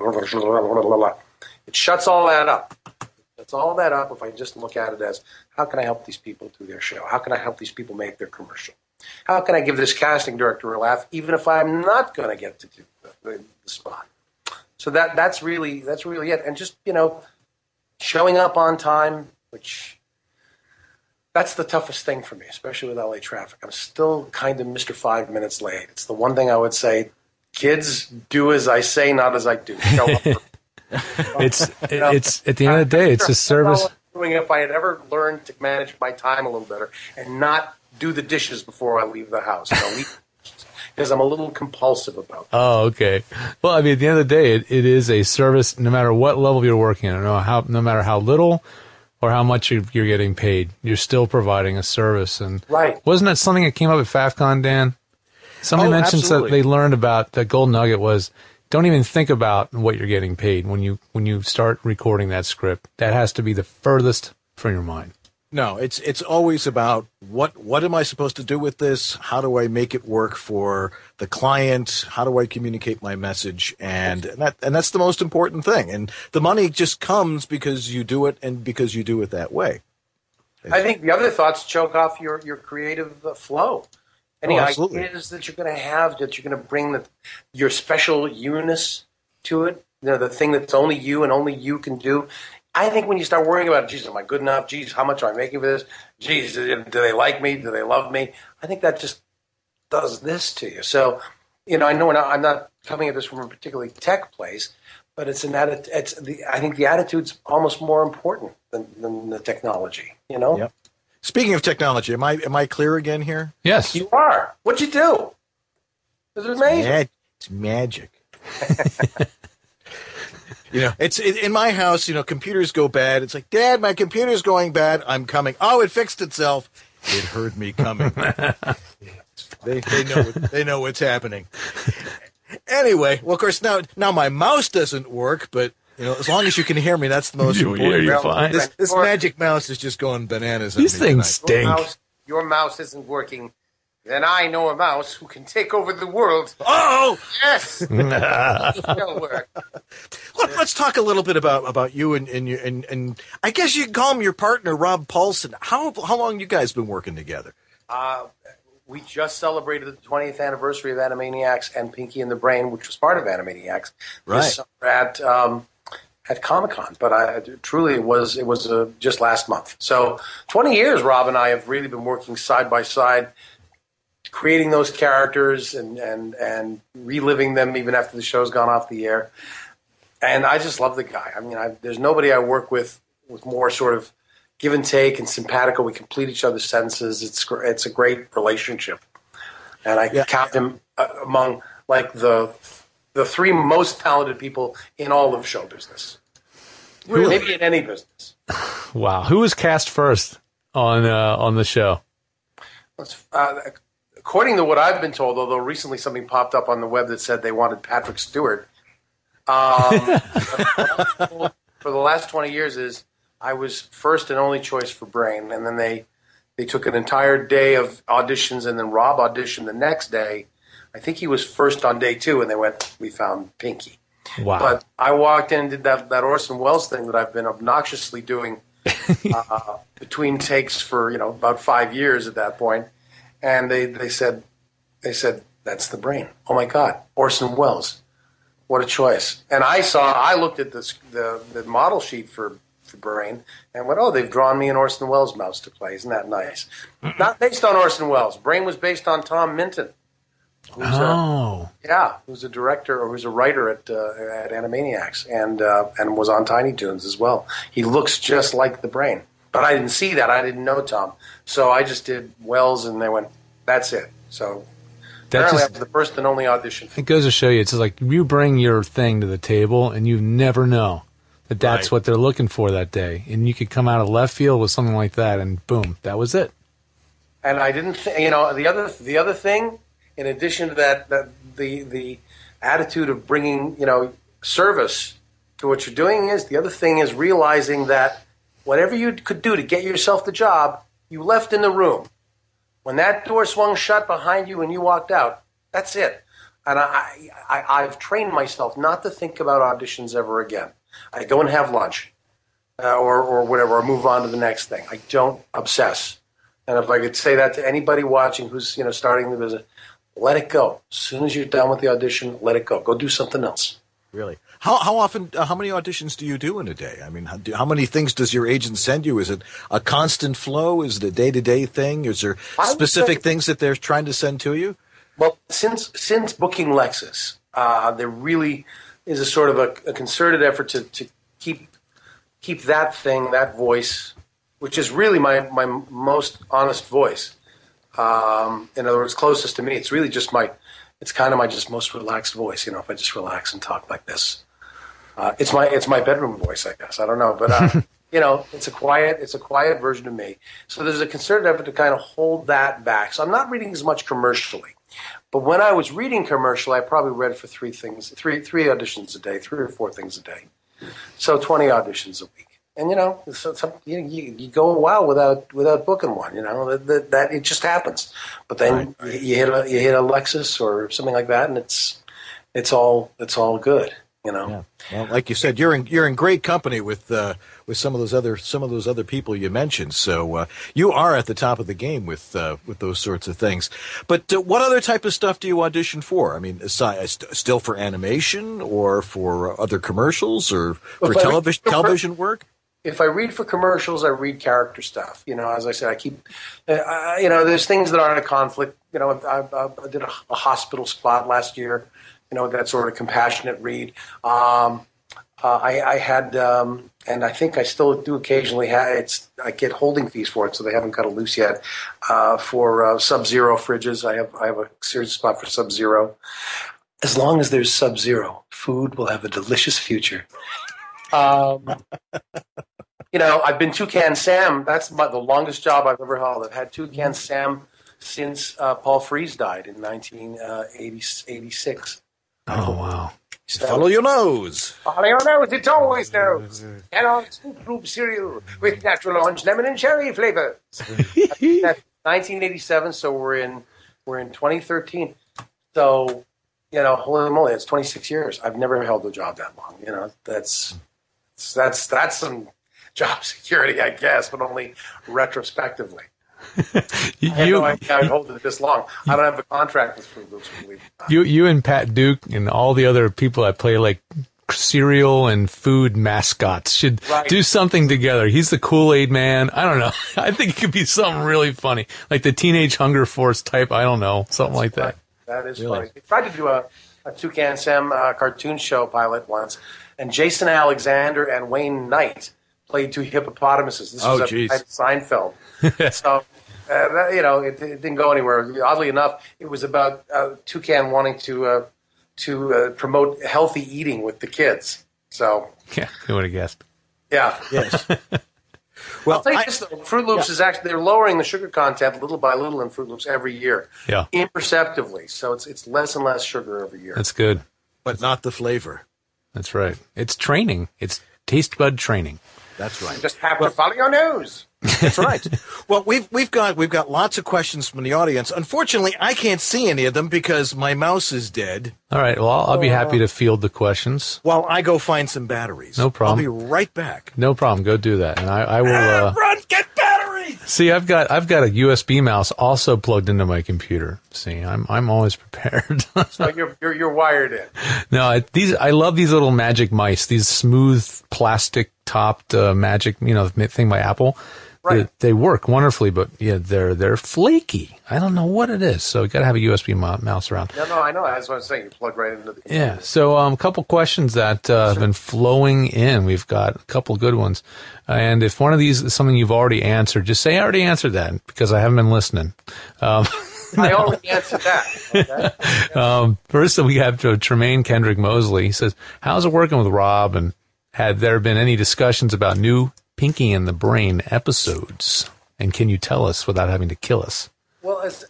It shuts all that up. It's all that up if I just look at it as, how can I help these people do their show? How can I help these people make their commercial? How can I give this casting director a laugh, even if I'm not going to get to do the spot? So that's really it. And just, showing up on time, which that's the toughest thing for me, especially with LA traffic. I'm still kind of Mr. 5 minutes late. It's the one thing I would say, kids, do as I say, not as I do. Show up. It's at the end of the day, it's a service. If I had ever learned to manage my time a little better and not do the dishes before I leave the house, because I'm a little compulsive about that. Oh, okay. Well, I mean, at the end of the day, it is a service, no matter what level you're working at, no matter how little or how much you're getting paid, you're still providing a service. And right. Wasn't that something that came up at FAFCON, Dan? Somebody mentioned that they learned about the gold nugget was, don't even think about what you're getting paid when you start recording that script. That has to be the furthest from your mind. No, it's always about what am I supposed to do with this? How do I make it work for the client? How do I communicate my message? And that's the most important thing. And the money just comes because you do it and because you do it that way. I think the other thoughts choke off your creative flow. Any ideas that you're going to have, that you're going to bring your special you-ness to it, the thing that's only you and only you can do. I think when you start worrying about, geez, am I good enough? Geez, how much am I making for this? Geez, do they like me? Do they love me? I think that just does this to you. So I know I'm not coming at this from a particularly tech place, but I think the attitude's almost more important than the technology. Yep. Speaking of technology, am I clear again here? Yes, you are. What'd you do? This is amazing. It's magic. It's in my house. Computers go bad. It's like, Dad, my computer's going bad. I'm coming. Oh, it fixed itself. It heard me coming. They know what's happening. Anyway, well, of course, now my mouse doesn't work, but as long as you can hear me, that's the most important. You're fine. This magic mouse is just going bananas. These things stink. Your mouse isn't working. Then I know a mouse who can take over the world. Oh! Yes! It'll work. Let's talk a little bit about you and I guess you can call him your partner, Rob Paulsen. How long you guys been working together? We just celebrated the 20th anniversary of Animaniacs and Pinky and the Brain, which was part of Animaniacs, this summer at Comic-Con. But truly, it was just last month. So 20 years, Rob and I have really been working side by side, creating those characters and reliving them even after the show's gone off the air. And I just love the guy. I mean, there's nobody I work with more sort of give and take and simpatico. We complete each other's sentences. It's a great relationship. And I count him among like the three most talented people in all of show business. Really? Maybe in any business. Wow. Who was cast first on the show? According to what I've been told, although recently something popped up on the web that said they wanted Patrick Stewart, for the last 20 years I was first and only choice for Brain, and then they took an entire day of auditions, and then Rob auditioned the next day. I think he was first on day 2, and they went, we found Pinky. Wow. But I walked in and did that Orson Welles thing that I've been obnoxiously doing between takes for about 5 years at that point. And they said, that's the Brain. Oh my God, Orson Welles, what a choice! And I looked at the model sheet for Brain and went, oh, they've drawn me an Orson Welles mouse to play. Isn't that nice? Not based on Orson Welles. Brain was based on Tom Minton. Who's a director or who's a writer at Animaniacs and was on Tiny Toons as well. He looks just like the Brain. But I didn't see that. I didn't know Tom. So I just did Wells, and they went, that's it. So apparently I was the first and only audition. It goes to show you, it's like you bring your thing to the table, and you never know that's what they're looking for that day. And you could come out of left field with something like that, and boom, that was it. And I didn't the other thing, in addition to that the attitude of bringing, service to what you're doing the other thing is realizing that whatever you could do to get yourself the job, you left in the room. When that door swung shut behind you and you walked out, that's it. And I've trained myself not to think about auditions ever again. I go and have lunch or whatever, or move on to the next thing. I don't obsess. And if I could say that to anybody watching who's starting the business, let it go. As soon as you're done with the audition, let it go. Go do something else. Really? How often? How many auditions do you do in a day? I mean, how many things does your agent send you? Is it a constant flow? Is it a day-to-day thing? Is there specific things that they're trying to send to you? Well, since booking Lexus, there really is a sort of a concerted effort to keep that voice, which is really my most honest voice. In other words, closest to me. It's really just it's kind of my just most relaxed voice. If I just relax and talk like this. It's my bedroom voice, I guess. I don't know, but it's a quiet version of me. So there's a concerted effort to kind of hold that back. So I'm not reading as much commercially, but when I was reading commercial, I probably read for three auditions a day, 3 or 4 things a day. So 20 auditions a week, and you go a while without booking one. That it just happens. But then you hit a Lexus or something like that, and it's all good. Yeah. Well, like you said, you're in great company with some of those other people you mentioned. So you are at the top of the game with those sorts of things. But what other type of stuff do you audition for? I mean, still for animation or for other commercials or for television work? if I read for commercials, I read character stuff. As I said, I keep, there's things that aren't a conflict. I did a hospital spot last year, that sort of compassionate read. I had, and I think I still do occasionally I get holding fees for it, so they haven't cut it loose yet, for Sub-Zero fridges. I have a serious spot for Sub-Zero. As long as there's Sub-Zero, food will have a delicious future. I've been Toucan Sam. That's the longest job I've ever held. I've had Toucan Sam since Paul Frees died in 1986. Oh, wow. So, follow your nose. Follow your nose. It's always nose. Kellogg's Fruit Loop cereal with natural orange, lemon, and cherry flavors. That's 1987, so we're in 2013. So, holy moly, it's 26 years. I've never held a job that long. That's some job security, I guess, but only retrospectively. I had no idea I'd hold it this long. I don't have a contract with Fruit Loops. You and Pat Duke and all the other people that play like cereal and food mascots should do something together. He's the Kool-Aid man. I don't know. I think it could be something really funny, like the Teenage Hunger Force type. I don't know, something like that. That is funny. They tried to do a Toucan Sam cartoon show pilot once, and Jason Alexander and Wayne Knight played two hippopotamuses. This was at Seinfeld. So, it didn't go anywhere. Oddly enough, it was about Toucan wanting to promote healthy eating with the kids. So, yeah, who would have guessed? Yeah. Yes. Well, I'll tell you this, though. Fruit Loops is actually, they're lowering the sugar content little by little in Fruit Loops every year. Yeah. Imperceptibly. So it's less and less sugar every year. That's good. But not the flavor. That's right. It's training. It's taste bud training. That's right. You just have to follow your nose. That's right. Well, we've got lots of questions from the audience. Unfortunately, I can't see any of them because my mouse is dead. All right. Well, I'll be happy to field the questions while I go find some batteries. No problem. I'll be right back. No problem. Go do that, and I will run. Get batteries. See, I've got a USB mouse also plugged into my computer. See, I'm always prepared. So you're wired in. No, I love these little magic mice. These smooth plastic topped magic, thing by Apple. Right. They work wonderfully, but yeah, they're flaky. I don't know what it is. So you got to have a USB mouse around. No, I know. That's what I'm saying. You plug right into the computer. Yeah. So a couple questions that have been flowing in. We've got a couple good ones. And if one of these is something you've already answered, just say I already answered that because I haven't been listening. I already answered that. Okay. First, we have Tremaine Kendrick Mosley. He says, how's it working with Rob? And had there been any discussions about new Pinky and the Brain episodes? And can you tell us without having to kill us? Well, as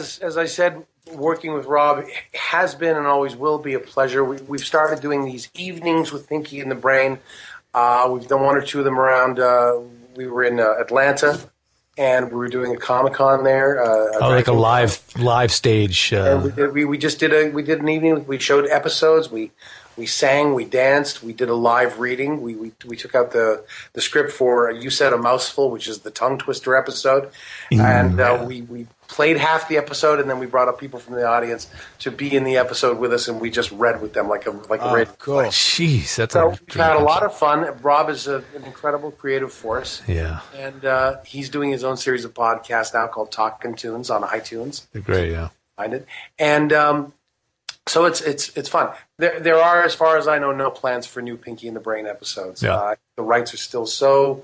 I said, working with Rob has been and always will be a pleasure. We've started doing these evenings with Pinky and the Brain. We've done one or two of them around. We were in Atlanta, and we were doing a Comic-Con there. Like a live stage. And we did an evening. We showed episodes. We sang, we danced, we did a live reading. We took out the script for You Said a Mouthful, which is the tongue twister episode. And we played half the episode, and then we brought up people from the audience to be in the episode with us, and we just read with them like a radio cool. Jeez, we've had a lot of fun. Rob is an incredible creative force. Yeah. And he's doing his own series of podcasts now called Talkin' Tunes on iTunes. They're great, yeah. Find it. And so it's fun. There are, as far as I know, no plans for new Pinky and the Brain episodes. Yeah. The rights are still so,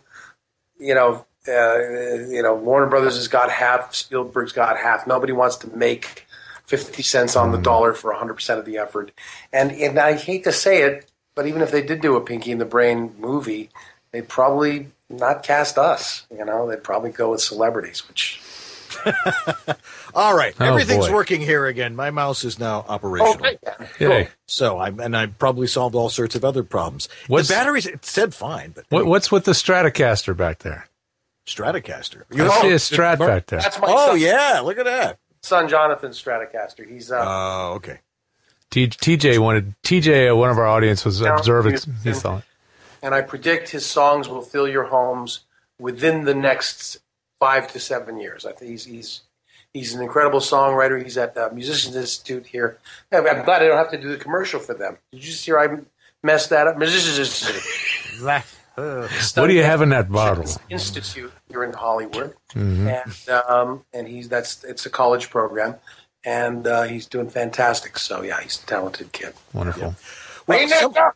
Warner Brothers has got half, Spielberg's got half. Nobody wants to make 50 cents on the dollar for 100% of the effort. And I hate to say it, but even if they did do a Pinky and the Brain movie, they'd probably not cast us. They'd probably go with celebrities, which... All right. Everything's boy. Working here again. My mouse is now operational. Okay. Yay. So I probably solved all sorts of other problems. The batteries, it said fine. But what's with the Stratocaster back there? Stratocaster? I see a Strat back there. That's my son. Yeah. Look at that. Son Jonathan's Stratocaster. He's okay. TJ, one of our audience was observant. He saw it. And I predict his songs will fill your homes within the next 5 to 7 years. I think he's an incredible songwriter. He's at the Musicians Institute here. I'm glad I don't have to do the commercial for them. Did you just hear I messed that up? Musicians Institute. What do you have in that bottle? Institute here in Hollywood, and it's a college program, and he's doing fantastic. So yeah, he's a talented kid. Wonderful. Well,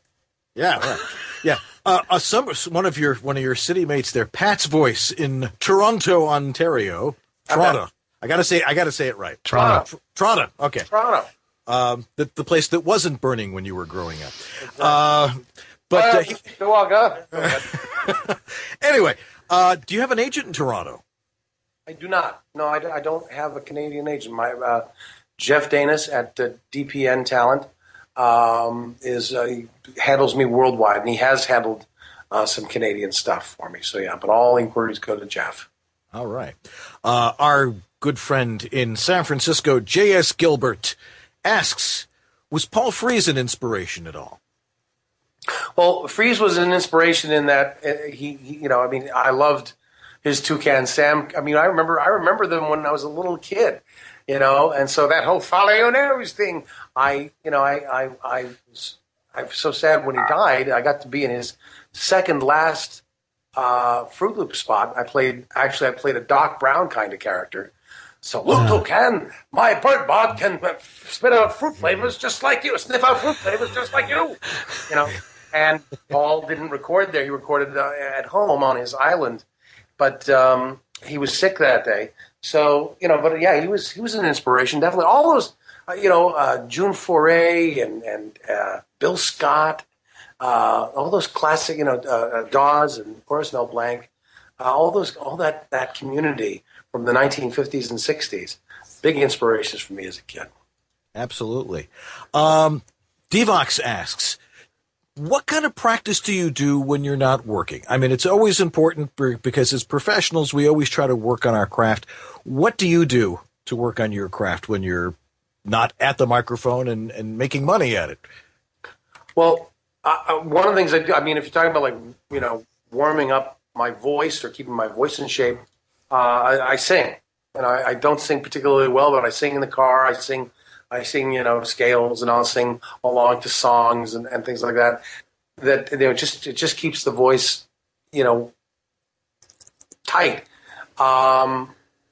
one of your city mates there, Pat's voice in Toronto, Ontario. Toronto. I gotta say it right. Toronto. Okay. Toronto. The place that wasn't burning when you were growing up. Anyway, do you have an agent in Toronto? I do not. No, I don't have a Canadian agent. My Jeff Danis at DPN Talent he handles me worldwide, and he has handled some Canadian stuff for me. So yeah, but all inquiries go to Jeff. All right. Our good friend in San Francisco, J.S. Gilbert, asks, was Paul Frees an inspiration at all? Well, Frees was an inspiration in that I loved his Toucan Sam. I mean, I remember them when I was a little kid, and so that whole follow your nose thing. I'm so sad when he died. I got to be in his second last Fruit Loop spot. I played a Doc Brown kind of character. So, look, Toucan, my bird bot can spit out fruit flavors just like you, sniff out fruit flavors just like you, And Paul didn't record there. He recorded at home on his island, but he was sick that day. So, but yeah, he was an inspiration, definitely. All those, June Foray and Bill Scott, all those classic, Dawes and Horace Mel Blanc, all that community from the 1950s and 60s, big inspirations for me as a kid. Absolutely. Devox asks, what kind of practice do you do when you're not working? I mean, it's always important because as professionals, we always try to work on our craft. What do you do to work on your craft when you're not at the microphone and making money at it? Well, one of the things I do, I mean, if you're talking about warming up my voice or keeping my voice in shape, I sing, and I don't sing particularly well, but I sing in the car. I sing, scales, and I'll sing along to songs and things like that. That it just keeps the voice, tight. I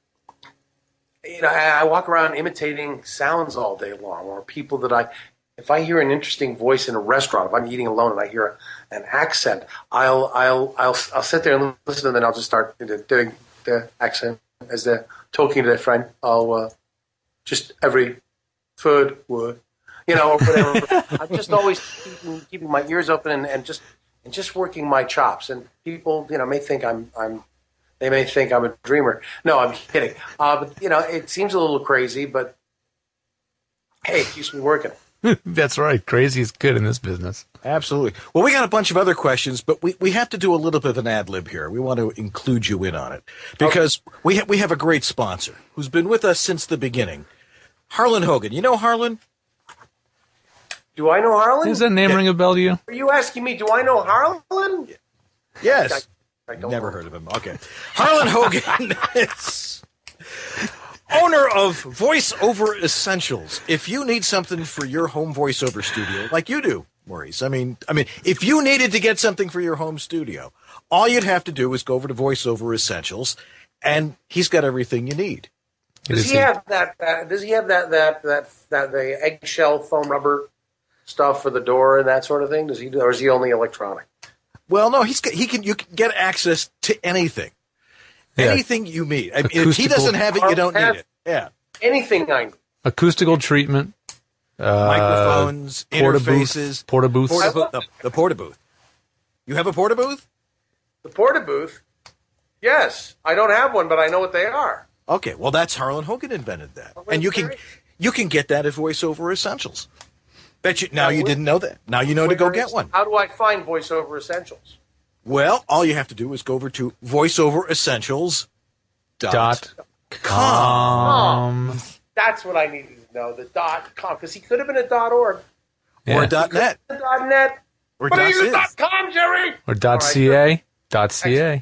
walk around imitating sounds all day long, or people that if I hear an interesting voice in a restaurant, if I'm eating alone and I hear an accent, I'll sit there and listen, and then I'll just start doing the accent as they're talking to their friend. I'll just every food would, or whatever. I'm just always keeping my ears open and just working my chops. And people, may think they may think I'm a dreamer. No, I'm kidding. But it seems a little crazy, but hey, it keeps me working. That's right. Crazy is good in this business. Absolutely. Well, we got a bunch of other questions, but we have to do a little bit of an ad lib here. We want to include you in on it because we have a great sponsor who's been with us since the beginning. Harlan Hogan. You know Harlan? Do I know Harlan? Does that name ring a bell to you? Are you asking me, do I know Harlan? Yes. I don't Never heard of him. Okay. Harlan Hogan is owner of VoiceOver Essentials. If you need something for your home voiceover studio, like you do, Maurice, I mean, if you needed to get something for your home studio, all you'd have to do is go over to VoiceOver Essentials, and he's got everything you need. Does he have that the eggshell foam rubber stuff for the door and that sort of thing? Does he, or is he only electronic? Well, no, you can get access to anything. Yeah. Anything you need. I mean, if he doesn't have it, you don't need it. Yeah. Anything I need. Acoustical treatment. Microphones, interfaces. Porta-booth. The Porta-booth. You have a Porta-booth? The Porta-booth? Yes. I don't have one, but I know what they are. Okay. Well, that's Harlan Hogan invented that. And you can get that at VoiceOver Essentials. Bet you now you didn't know that. Now you know to go get one. How do I find VoiceOver Essentials? Well, all you have to do is go over to voiceoveressentials.com. That's what I needed to know, the .com, because he could have been a .org. Yeah. Or a .net. .net. Or but use .com, Jerry. Or .ca. .ca.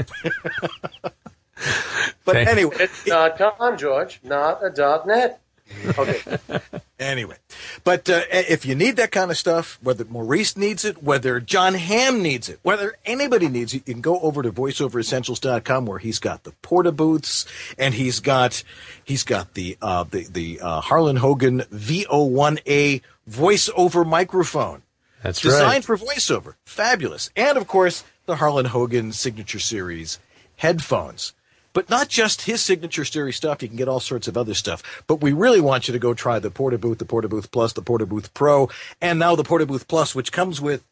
But anyway. It's .com, George, not a .net. Okay. Anyway, but if you need that kind of stuff, whether Maurice needs it, whether John Hamm needs it, whether anybody needs it, you can go over to voiceoveressentials.com where he's got the porta booths and he's got the Harlan Hogan VO1A voiceover microphone. That's designed for voiceover. Fabulous. And of course, the Harlan Hogan Signature Series headphones. But not just his Signature Series stuff. You can get all sorts of other stuff. But we really want you to go try the Porta Booth, the Porta Booth Plus, the Porta Booth Pro, and now the Porta Booth Plus, which comes with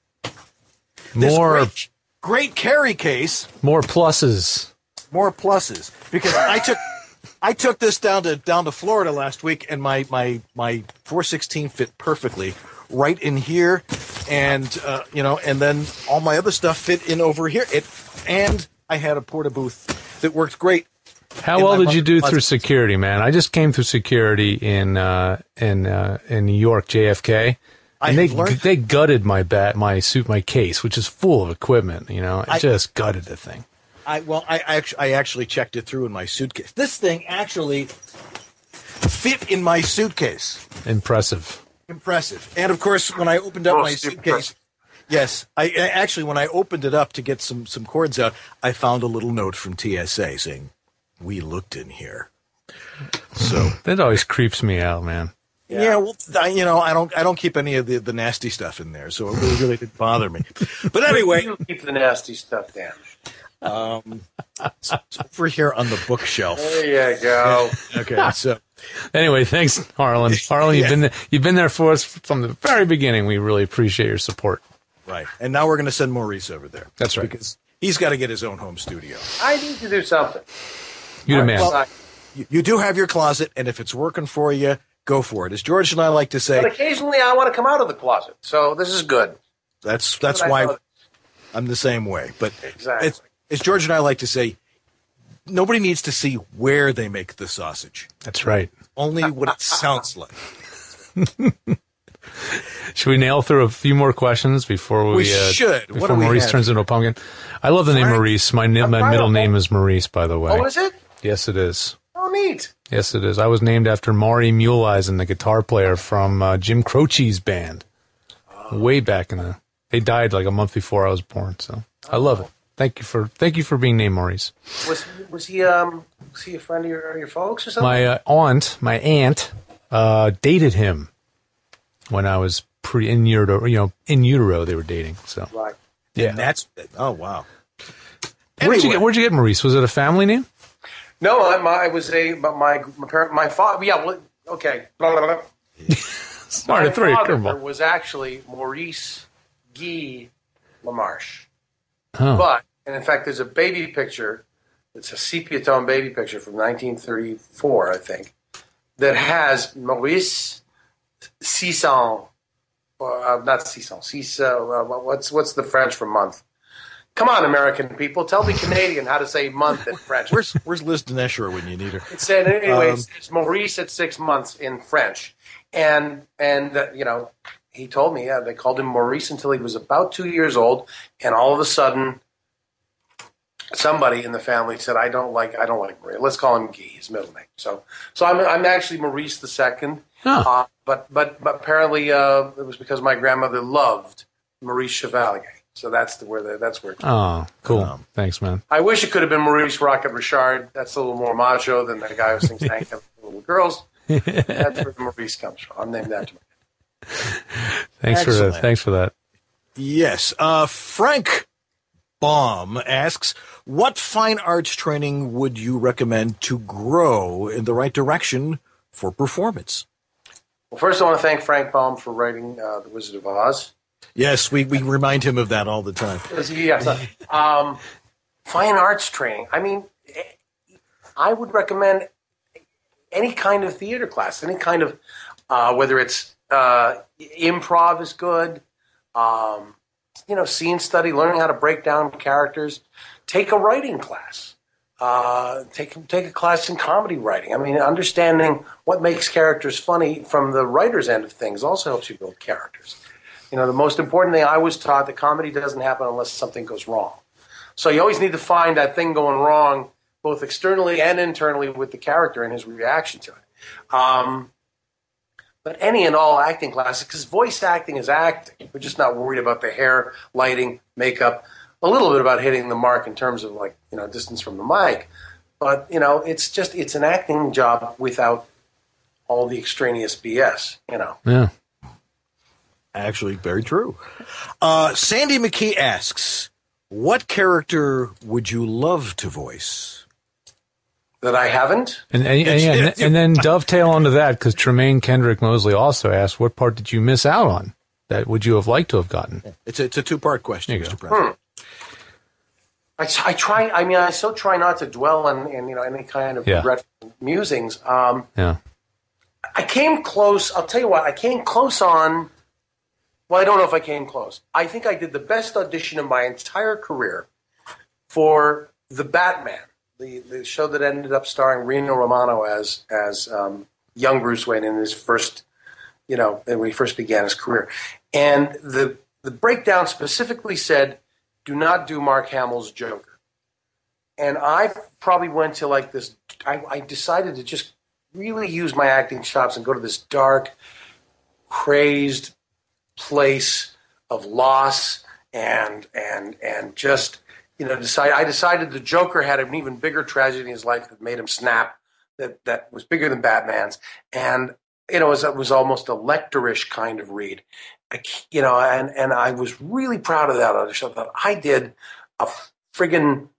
this great carry case. More pluses. Because I took this down to Florida last week, and my 416 fit perfectly right in here, and and then all my other stuff fit in over here. And I had a Porta Booth that worked great. How well did you do through security, man? I just came through security in New York, JFK, and they gutted my suit, my case, which is full of equipment. I just gutted the thing. I actually checked it through in my suitcase. This thing actually fit in my suitcase. Impressive. And of course, when I opened up my suitcase. Yes, when I opened it up to get some cords out, I found a little note from TSA saying, "We looked in here." So that always creeps me out, man. Yeah, well, I don't keep any of the nasty stuff in there, so it really didn't bother me. But anyway, you keep the nasty stuff down. It's over here on the bookshelf. There you go. Okay, so. Anyway, thanks, Harlan. Harlan, you've been there for us from the very beginning. We really appreciate your support. Right. And now we're going to send Maurice over there. That's right. Because he's got to get his own home studio. I need to do something. You're the man. Well, you do have your closet, and if it's working for you, go for it. As George and I like to say. But occasionally I want to come out of the closet, so this is good. That's why I'm the same way. But exactly. As George and I like to say, nobody needs to see where they make the sausage. That's right. Only what it sounds like. Should we nail through a few more questions before we should. Before Maurice turns into a pumpkin? I love the name Maurice. My middle name is Maurice, by the way. Oh, is it? Yes, it is. Oh, neat. Yes, it is. I was named after Maury Muleisen, the guitar player from Jim Croce's band. Way back they died like a month before I was born. So I love it. Thank you for being named Maurice. Was he a friend of your folks or something? My aunt dated him when I was in utero they were dating. So right. Yeah. And oh wow. Where'd you get Maurice? Was it a family name? No, my father. Yeah. Well, okay. Sorry to throw you a curveball. My father was actually Maurice Guy LaMarche. Oh. And in fact, there's a baby picture. It's a sepia tone baby picture from 1934, I think, that has Maurice Cison. Not Cison. What's the French for month? Come on, American people, tell me Canadian how to say month in French. Where's Liz Dinesher when you need her? It's Maurice at 6 months in French, and he told me they called him Maurice until he was about 2 years old, and all of a sudden, somebody in the family said, I don't like Maurice. Let's call him Guy, his middle name. So I'm actually Maurice II. Huh. But apparently it was because my grandmother loved Maurice Chevalier. So that's where it came. Oh, cool. Thanks, man. I wish it could have been Maurice Rocket Richard. That's a little more macho than the guy who sings Thank You for Little Girls. That's where Maurice comes from. I'm named after him. Thanks for that. Yes. Frank Baum asks, what fine arts training would you recommend to grow in the right direction for performance? Well, first I want to thank Frank Baum for writing The Wizard of Oz. Yes, we remind him of that all the time. Yes. Fine arts training. I mean, I would recommend any kind of theater class, any kind of, whether it's improv is good, scene study, learning how to break down characters. Take a writing class. Take a class in comedy writing. I mean, understanding what makes characters funny from the writer's end of things also helps you build characters. The most important thing I was taught, that comedy doesn't happen unless something goes wrong. So you always need to find that thing going wrong, both externally and internally with the character and his reaction to it. but any and all acting classes, because voice acting is acting. We're just not worried about the hair, lighting, makeup, a little bit about hitting the mark in terms of distance from the mic. But, it's an acting job without all the extraneous BS, Yeah. Actually, very true. Sandy McKee asks, what character would you love to voice? That I haven't? And then dovetail onto that, because Tremaine Kendrick Mosley also asked, what part did you miss out on that would you have liked to have gotten? It's a two-part question, Mr. President. I try not to dwell on any kind of regretful musings. I came close. I'll tell you what. I came close on. Well, I don't know if I came close. I think I did the best audition of my entire career for The Batman, the show that ended up starring Rino Romano as young Bruce Wayne in his first, when he first began his career. And the breakdown specifically said, do not do Mark Hamill's Joker. And I probably went to like this, I decided to just really use my acting chops and go to this dark, crazed place of loss and just, I decided the Joker had an even bigger tragedy in his life that made him snap, that was bigger than Batman's. And, it was almost a lectorish kind of read. And I was really proud of that audition. I thought I did a friggin',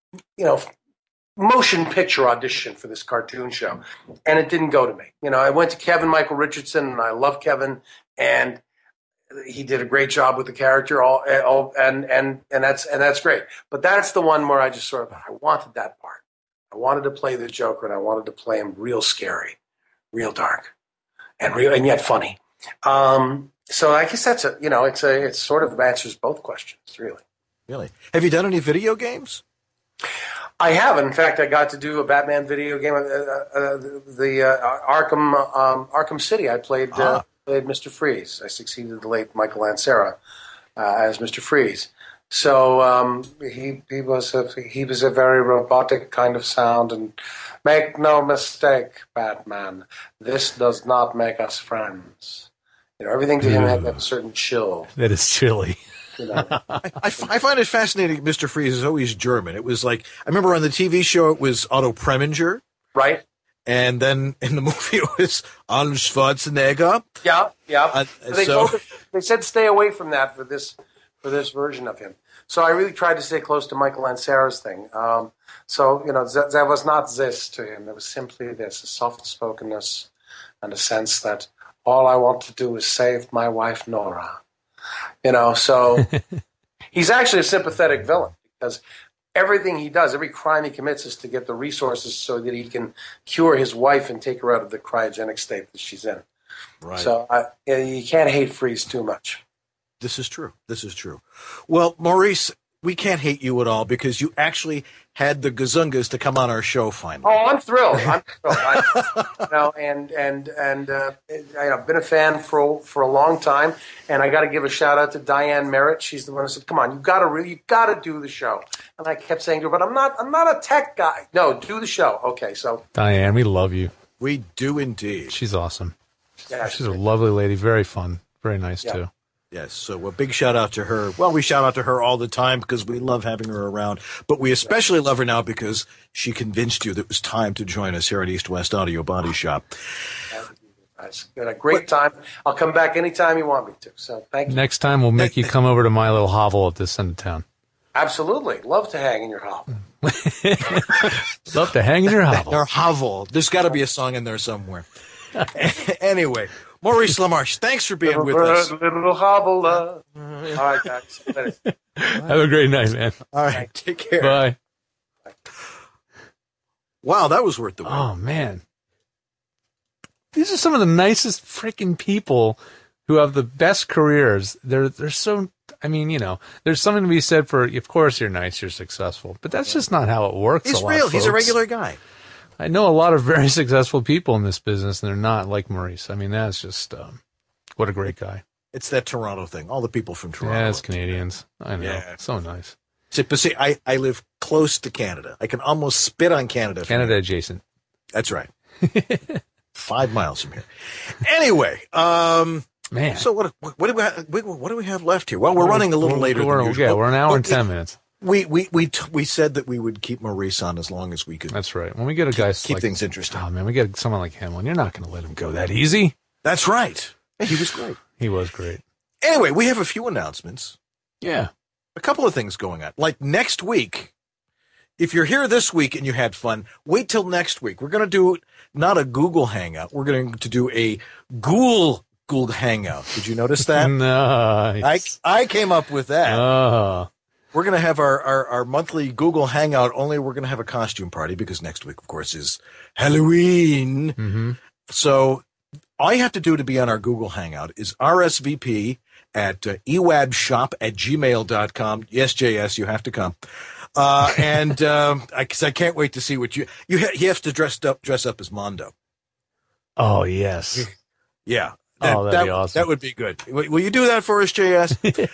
motion picture audition for this cartoon show, and it didn't go to me. I went to Kevin Michael Richardson, and I love Kevin, and he did a great job with the character. And that's great. But that's the one where I just sort of I wanted that part. I wanted to play the Joker, and I wanted to play him real scary, real dark, and yet funny. So I guess that's it sort of answers both questions, really. Really? Have you done any video games? I have. In fact, I got to do a Batman video game, Arkham City. I played Mr. Freeze. I succeeded the late Michael Ansara as Mr. Freeze. So he was a very robotic kind of sound, and make no mistake, Batman, this does not make us friends. Everything to him had a certain chill. That is chilly. I find it fascinating. Mr. Freeze is always German. It was like, I remember on the TV show, it was Otto Preminger. Right. And then in the movie, it was Arnold Schwarzenegger. Yeah. They said stay away from that for this version of him. So I really tried to stay close to Michael Ansara's thing. There was not this to him. There was simply this, a soft-spokenness and a sense that all I want to do is save my wife, Nora. So he's actually a sympathetic villain because everything he does, every crime he commits is to get the resources so that he can cure his wife and take her out of the cryogenic state that she's in. Right. So you can't hate Freeze too much. This is true. Well, Maurice, we can't hate you at all because you actually had the gazungas to come on our show finally. Oh, I'm thrilled. I've been a fan for a long time, and I got to give a shout out to Diane Merritt. She's the one who said, "Come on, you got to do the show." And I kept saying to her, "But I'm not a tech guy." No, do the show. Okay, so Diane, we love you. We do indeed. She's awesome. Yeah, she's a lovely lady. Very fun. Very nice too. Yes, so a big shout out to her. Well, we shout out to her all the time because we love having her around, but we especially love her now because she convinced you that it was time to join us here at East West Audio Body Shop. It's been a great time. I'll come back anytime you want me to. So thank you. Next time we'll make you come over to my little hovel at this end of town. Absolutely. Love to hang in your hovel. Love to hang in your hovel. Your hovel. There's got to be a song in there somewhere. Anyway. Maurice LaMarche, thanks for being with us. Little hovel. All right, guys. Have a great night, man. All right, take care. Bye. Wow, that was worth the wait. Oh, man. These are some of the nicest freaking people who have the best careers. They're so, there's something to be said for, of course you're nice, you're successful, but that's just not how it works. He's real. He's a regular guy. I know a lot of very successful people in this business, and they're not like Maurice. That's just, what a great guy. It's that Toronto thing. All the people from Toronto. Yeah, it's Canadians. I know. Yeah. So nice. See, I live close to Canada. I can almost spit on Canada. Canada adjacent. That's right. 5 miles from here. Anyway, man. So what do we have left here? Well, we're running a little later than usual. Yeah, we're an hour and 10 minutes. We said that we would keep Maurice on as long as we could. That's right. When we get a guy keep things interesting. Oh man, we get someone like him. When you're not going to let him go that easy. That's right. He was great. He was great. Anyway, we have a few announcements. Yeah, a couple of things going on. Like next week, if you're here this week and you had fun, wait till next week. We're going to do not a Google Hangout. We're going to do a Google Hangout. Did you notice that? Nice. I came up with that. We're going to have our monthly Google Hangout, only we're going to have a costume party because next week, of course, is Halloween. Mm-hmm. So all you have to do to be on our Google Hangout is RSVP at ewabshop@gmail.com. Yes, JS, you have to come. Because I can't wait to see what he has to dress up as Mondo. Oh, yes. Yeah. That'd be awesome. That would be good. Will you do that for us, JS?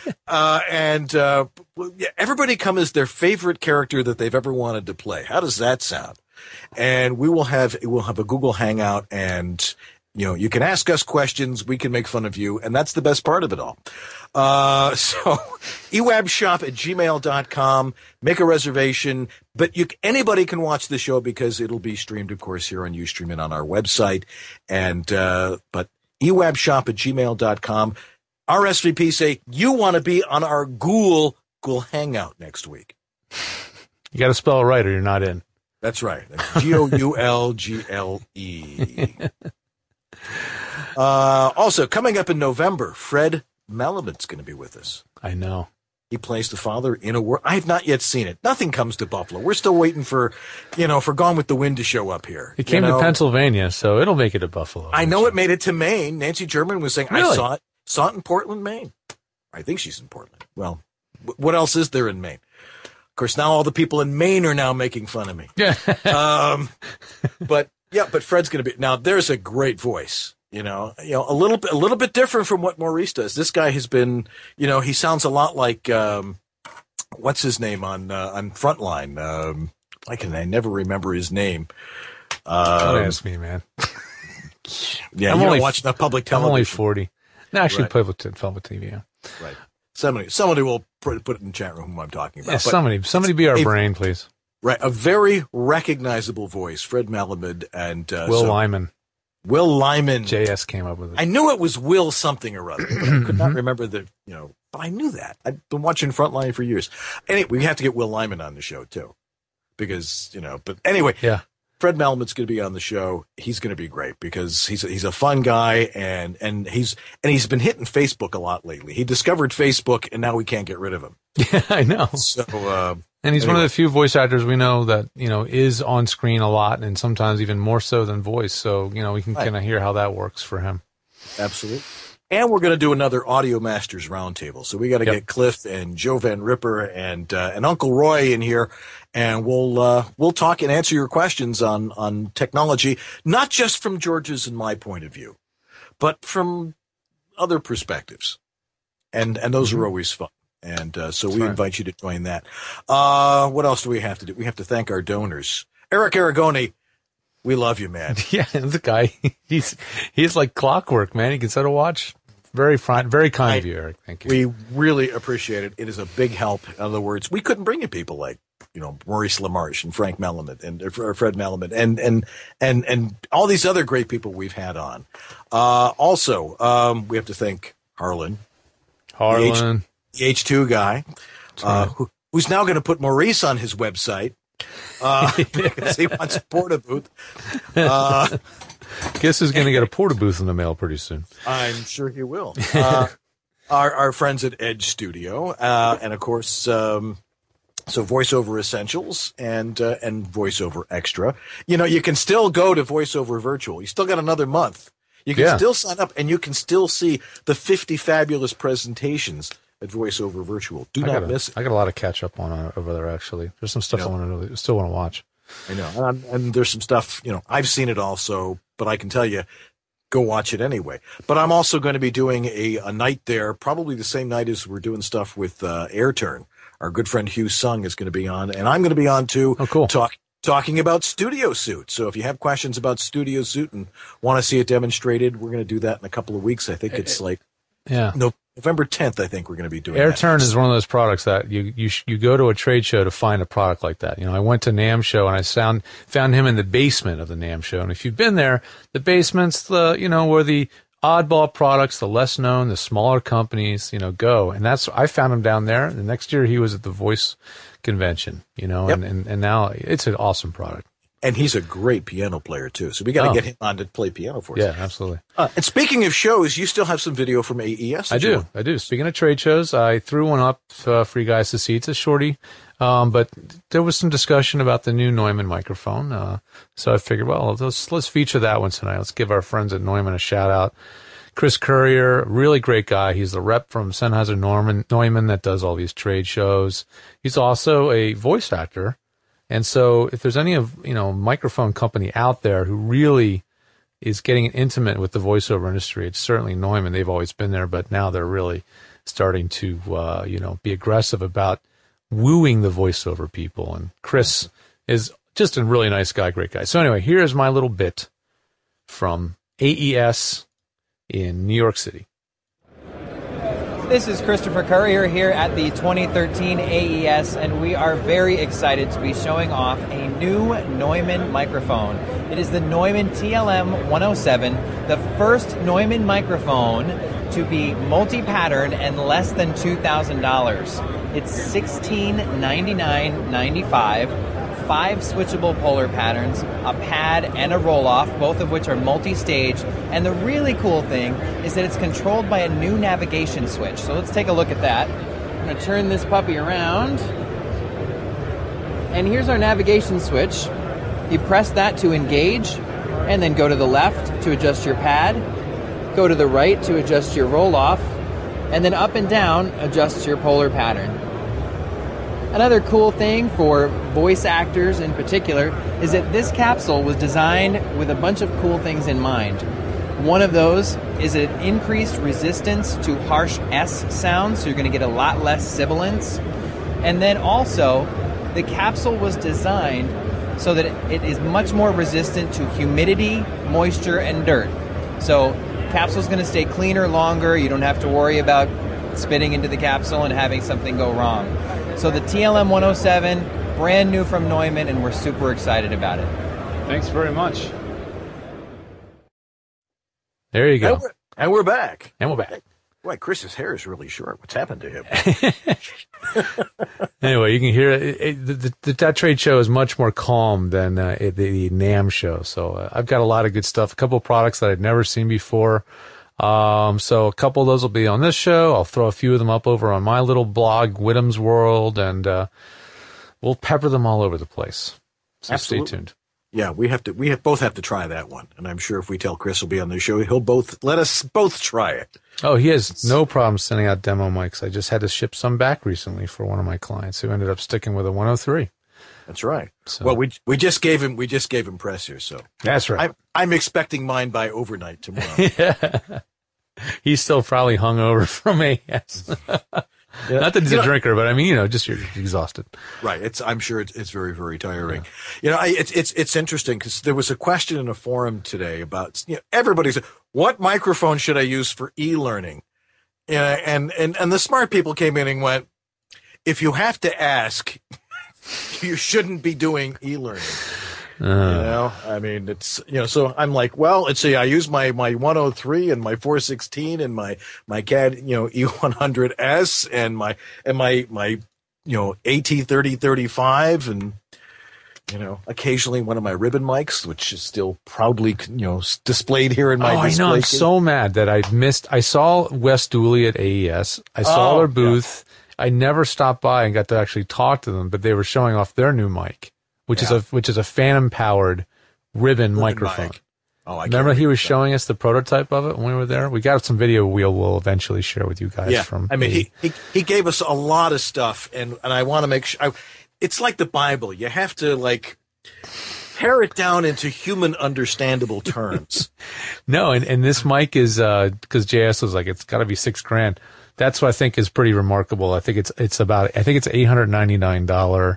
Everybody come as their favorite character that they've ever wanted to play. How does that sound? And we'll have a Google Hangout, and you can ask us questions. We can make fun of you, and that's the best part of it all. So ewabshop@gmail.com. Make a reservation, but anybody can watch the show because it'll be streamed, of course, here on Ustream and on our website. But ewabshop@gmail.com. RSVP, say you want to be on our Google Hangout next week. You got to spell it right or you're not in. That's right. GOULGLE. Also, coming up in November, Fred Melamad's going to be with us. I know. He plays the father in a world. I have not yet seen it. Nothing comes to Buffalo. We're still waiting for Gone with the Wind to show up here. It came to Pennsylvania, so it'll make it to Buffalo. I know it made it to Maine. Nancy German was saying, really? I saw it in Portland, Maine. I think she's in Portland. Well, what else is there in Maine? Of course, now all the people in Maine are now making fun of me. Yeah. But Fred's going to be, now there's a great voice. A little bit different from what Maurice does. This guy has been, he sounds a lot like, what's his name on Frontline? I never remember his name. Don't ask me, man. Yeah, I'm only watching the public television. I'm only 40. No, actually, right. Play with film and TV. Yeah. Right. Somebody will put it in the chat room who I'm talking about. Yeah, somebody be our brain, please. Right. A very recognizable voice, Fred Melamed and Will Lyman. Will Lyman. JS came up with it. I knew it was Will something or other, but I could not remember but I knew that. I've been watching Frontline for years. Anyway, we have to get Will Lyman on the show too, because, but anyway, yeah. Fred Melamad's going to be on the show. He's going to be great because he's a fun guy and he's been hitting Facebook a lot lately. He discovered Facebook and now we can't get rid of him. Yeah, I know. So, and he's one of the few voice actors we know that, is on screen a lot and sometimes even more so than voice. So, we can kind of hear how that works for him. Absolutely. And we're going to do another Audio Masters Roundtable. So we got to get Cliff and Joe Van Ripper and Uncle Roy in here, and we'll talk and answer your questions on technology, not just from George's and my point of view, but from other perspectives. And those are always fun. And so we invite you to join that. What else do we have to do? We have to thank our donors. Eric Aragoni, we love you, man. Yeah, the guy, he's like clockwork, man. He can set a watch. Very kind of you, Eric. Thank you. We really appreciate it. It is a big help. In other words, we couldn't bring you people like, Maurice LaMarche and Frank Melamed and Fred Melamed and all these other great people we've had on. Also, we have to thank Harlan. The H2 guy, who's now going to put Maurice on his website. Because he wants a porta booth. Guess who's going to get a porta booth in the mail pretty soon? I'm sure he will. Our friends at Edge Studio, and of course, so VoiceOver Essentials and VoiceOver Extra. You can still go to VoiceOver Virtual. You still got another month. You can still sign up, and you can still see the 50 fabulous presentations at VoiceOver Virtual. Do not miss it. I got a lot of catch up on over there, actually. There's some stuff I still want to watch. I know. And there's some stuff, I've seen it also, but I can tell you, go watch it anyway. But I'm also going to be doing a night there, probably the same night as we're doing stuff with AirTurn. Our good friend Hugh Sung is going to be on, and I'm going to be on too. Oh, cool. talking about Studio Suit. So if you have questions about Studio Suit and want to see it demonstrated, we're going to do that in a couple of weeks. I think it's November 10th, I think we're going to be doing AirTurn is one of those products that you go to a trade show to find a product like that. I went to NAMM show and I found him in the basement of the NAMM show. And if you've been there, the basement's where the oddball products, the less known, the smaller companies, go. And I found him down there. The next year he was at the Voice convention, and now it's an awesome product. And he's a great piano player, too. So we got to get him on to play piano for us. Yeah, absolutely. And speaking of shows, you still have some video from AES. I do. Speaking of trade shows, I threw one up for you guys to see. It's a shorty. But there was some discussion about the new Neumann microphone. So I figured, well, let's feature that one tonight. Let's give our friends at Neumann a shout out. Chris Currier, really great guy. He's the rep from Sennheiser Neumann that does all these trade shows. He's also a voice actor. And so if there's any microphone company out there who really is getting intimate with the voiceover industry, it's certainly Neumann. They've always been there, but now they're really starting to, be aggressive about wooing the voiceover people. And Chris is just a really nice guy, great guy. So anyway, here's my little bit from AES in New York City. This is Christopher Currier here at the 2013 AES, and we are very excited to be showing off a new Neumann microphone. It is the Neumann TLM 107, the first Neumann microphone to be multi-patterned and less than $2,000. It's $1,699.95. 5 switchable polar patterns, a pad, and a roll-off, both of which are multi-stage. And the really cool thing is that it's controlled by a new navigation switch. So let's take a look at that. I'm going to turn this puppy around. And here's our navigation switch. You press that to engage, and then go to the left to adjust your pad, go to the right to adjust your roll-off, and then up and down adjusts your polar pattern. Another cool thing for voice actors in particular is that this capsule was designed with a bunch of cool things in mind. One of those is an increased resistance to harsh S sounds, so you're going to get a lot less sibilance. And then also, the capsule was designed so that it is much more resistant to humidity, moisture, and dirt. So the capsule is going to stay cleaner longer. You don't have to worry about spitting into the capsule and having something go wrong. So the TLM 107, brand new from Neumann, and we're super excited about it. Thanks very much. There you go. And we're back. Boy, Chris's hair is really short. What's happened to him? Anyway, you can hear that trade show is much more calm than the NAMM show. So I've got a lot of good stuff, a couple of products that I'd never seen before. So a couple of those will be on this show. I'll throw a few of them up over on my little blog, Whittam's World, and we'll pepper them all over the place. So Absolutely. Stay tuned. Yeah, we both have to try that one, and I'm sure if we tell Chris will be on the show, he'll let us both try it. Oh, he has no problem sending out demo mics. I just had to ship some back recently for one of my clients who ended up sticking with a 103. That's right. So, well, we just gave him press here, so that's right. I'm expecting mine by overnight tomorrow. Yeah. He's still probably hungover from AES. Yeah. Not that he's a drinker, but I mean, just you're exhausted. Right. I'm sure it's very, very tiring. Yeah. It's interesting because there was a question in a forum today about, everybody said, what microphone should I use for e-learning? And the smart people came in and went, if you have to ask, you shouldn't be doing e-learning. I mean, it's, so I'm like, well, let's see, I use my 103 and my 416 and my CAD, E100S and my AT3035 and, occasionally one of my ribbon mics, which is still proudly, displayed here in my display. I know. I'm so mad that I saw Wes Dooley at AES. I saw their booth. Yeah. I never stopped by and got to actually talk to them, but they were showing off their new mic. Which is a Phantom-powered ribbon microphone. Mic. Oh, I remember he was showing us the prototype of it when we were there. We got some video we'll eventually share with you guys. Yeah, he gave us a lot of stuff, and I want to make sure. It's like the Bible. You have to pare it down into human understandable terms. No, and this mic is because JS was like, it's got to be $6,000. That's what I think is pretty remarkable. I think it's $899.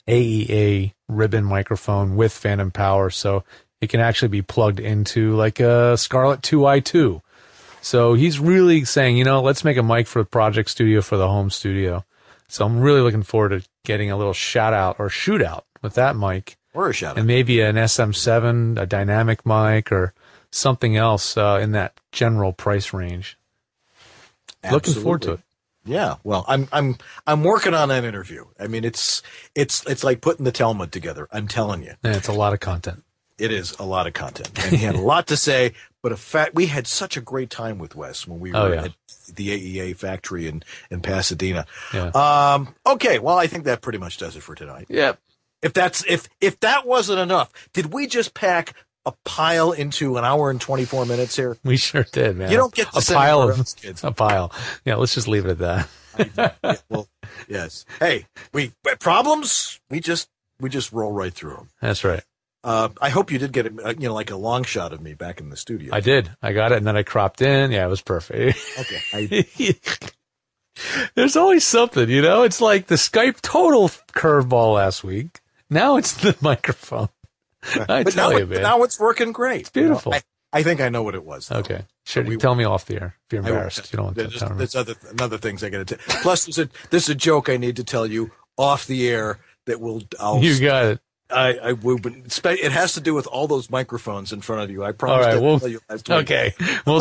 AEA ribbon microphone with phantom power, so it can actually be plugged into like a Scarlett 2i2. So he's really saying, let's make a mic for the project studio, for the home studio. So I'm really looking forward to getting a little shout out or shootout with that mic. Or a shout out. And maybe an SM7, a dynamic mic, or something else in that general price range. Absolutely. Looking forward to it. Yeah, well, I'm working on that interview. I mean, it's like putting the Talmud together. I'm telling you, it's a lot of content. It is a lot of content, and he had a lot to say. But we had such a great time with Wes when we were at the AEA factory in Pasadena. Yeah. Okay, well, I think that pretty much does it for tonight. Yep. If that wasn't enough, did we just pack a pile into an hour and 24 minutes here? We sure did, man. You don't get to a pile of kids. A pile. Yeah, let's just leave it at that. Well, yes. Hey, problems. We just roll right through them. That's right. I hope you did get like a long shot of me back in the studio. I did. I got it, and then I cropped in. Yeah, it was perfect. Okay. There's always something, It's like the Skype total curveball last week. Now it's the microphone. Now it's working great. It's beautiful. I think I know what it was, though. Okay. Sure. Tell me off the air if you're embarrassed. You don't want to tell me. There's other things I got to tell. Plus, there's a joke I need to tell you off the air that You got it. It has to do with all those microphones in front of you. I promise. All right. Tell you last week. Okay.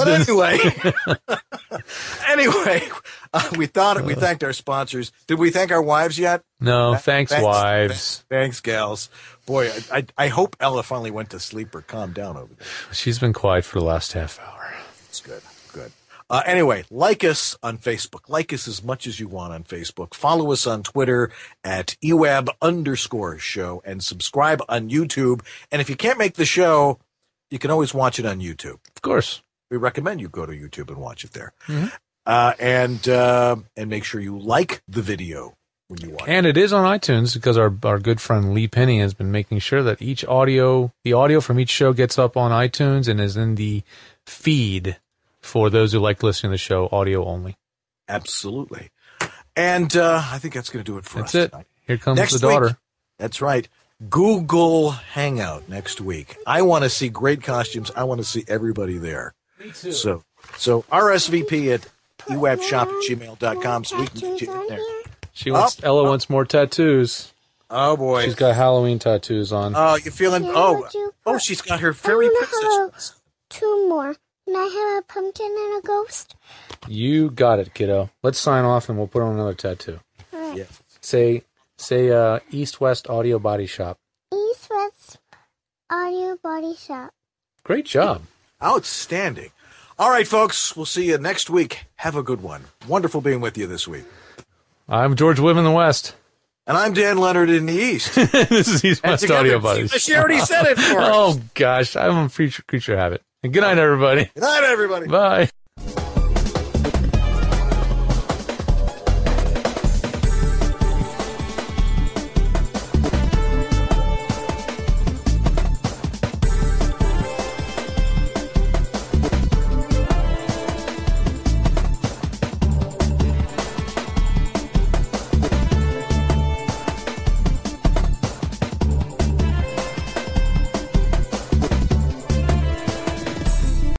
Anyway, we thanked our sponsors. Did we thank our wives yet? No. Thanks, wives. Thanks, gals. Boy, I hope Ella finally went to sleep or calmed down over there. She's been quiet for the last half hour. It's good. Good. Anyway, like us on Facebook. Like us as much as you want on Facebook. Follow us on Twitter at @EWAB_show and subscribe on YouTube. And if you can't make the show, you can always watch it on YouTube. Of course. We recommend you go to YouTube and watch it there. Mm-hmm. And make sure you like the video when you watch it. And it is on iTunes because our good friend Lee Penny has been making sure that the audio from each show gets up on iTunes and is in the feed for those who like listening to the show, audio only. Absolutely. And I think that's going to do it for us tonight. Here comes the daughter. That's right. Google Hangout next week. I want to see great costumes. I want to see everybody there. Me too. So RSVP at ewabshop@gmail.com so we can get you in there. Ella wants more tattoos. Oh, boy. She's got Halloween tattoos on. Oh, you feeling... Oh, she's got her fairy princess. Two more. And I have a pumpkin and a ghost. You got it, kiddo. Let's sign off and we'll put on another tattoo. All right. Yeah. Say East West Audio Body Shop. East West Audio Body Shop. Great job. Outstanding. All right, folks. We'll see you next week. Have a good one. Wonderful being with you this week. I'm George Whim in the West. And I'm Dan Leonard in the East. This is East West Audio Body Shop. She already said it for us. Oh, gosh. I'm a creature habit. And good night, everybody. Good night, everybody. Bye.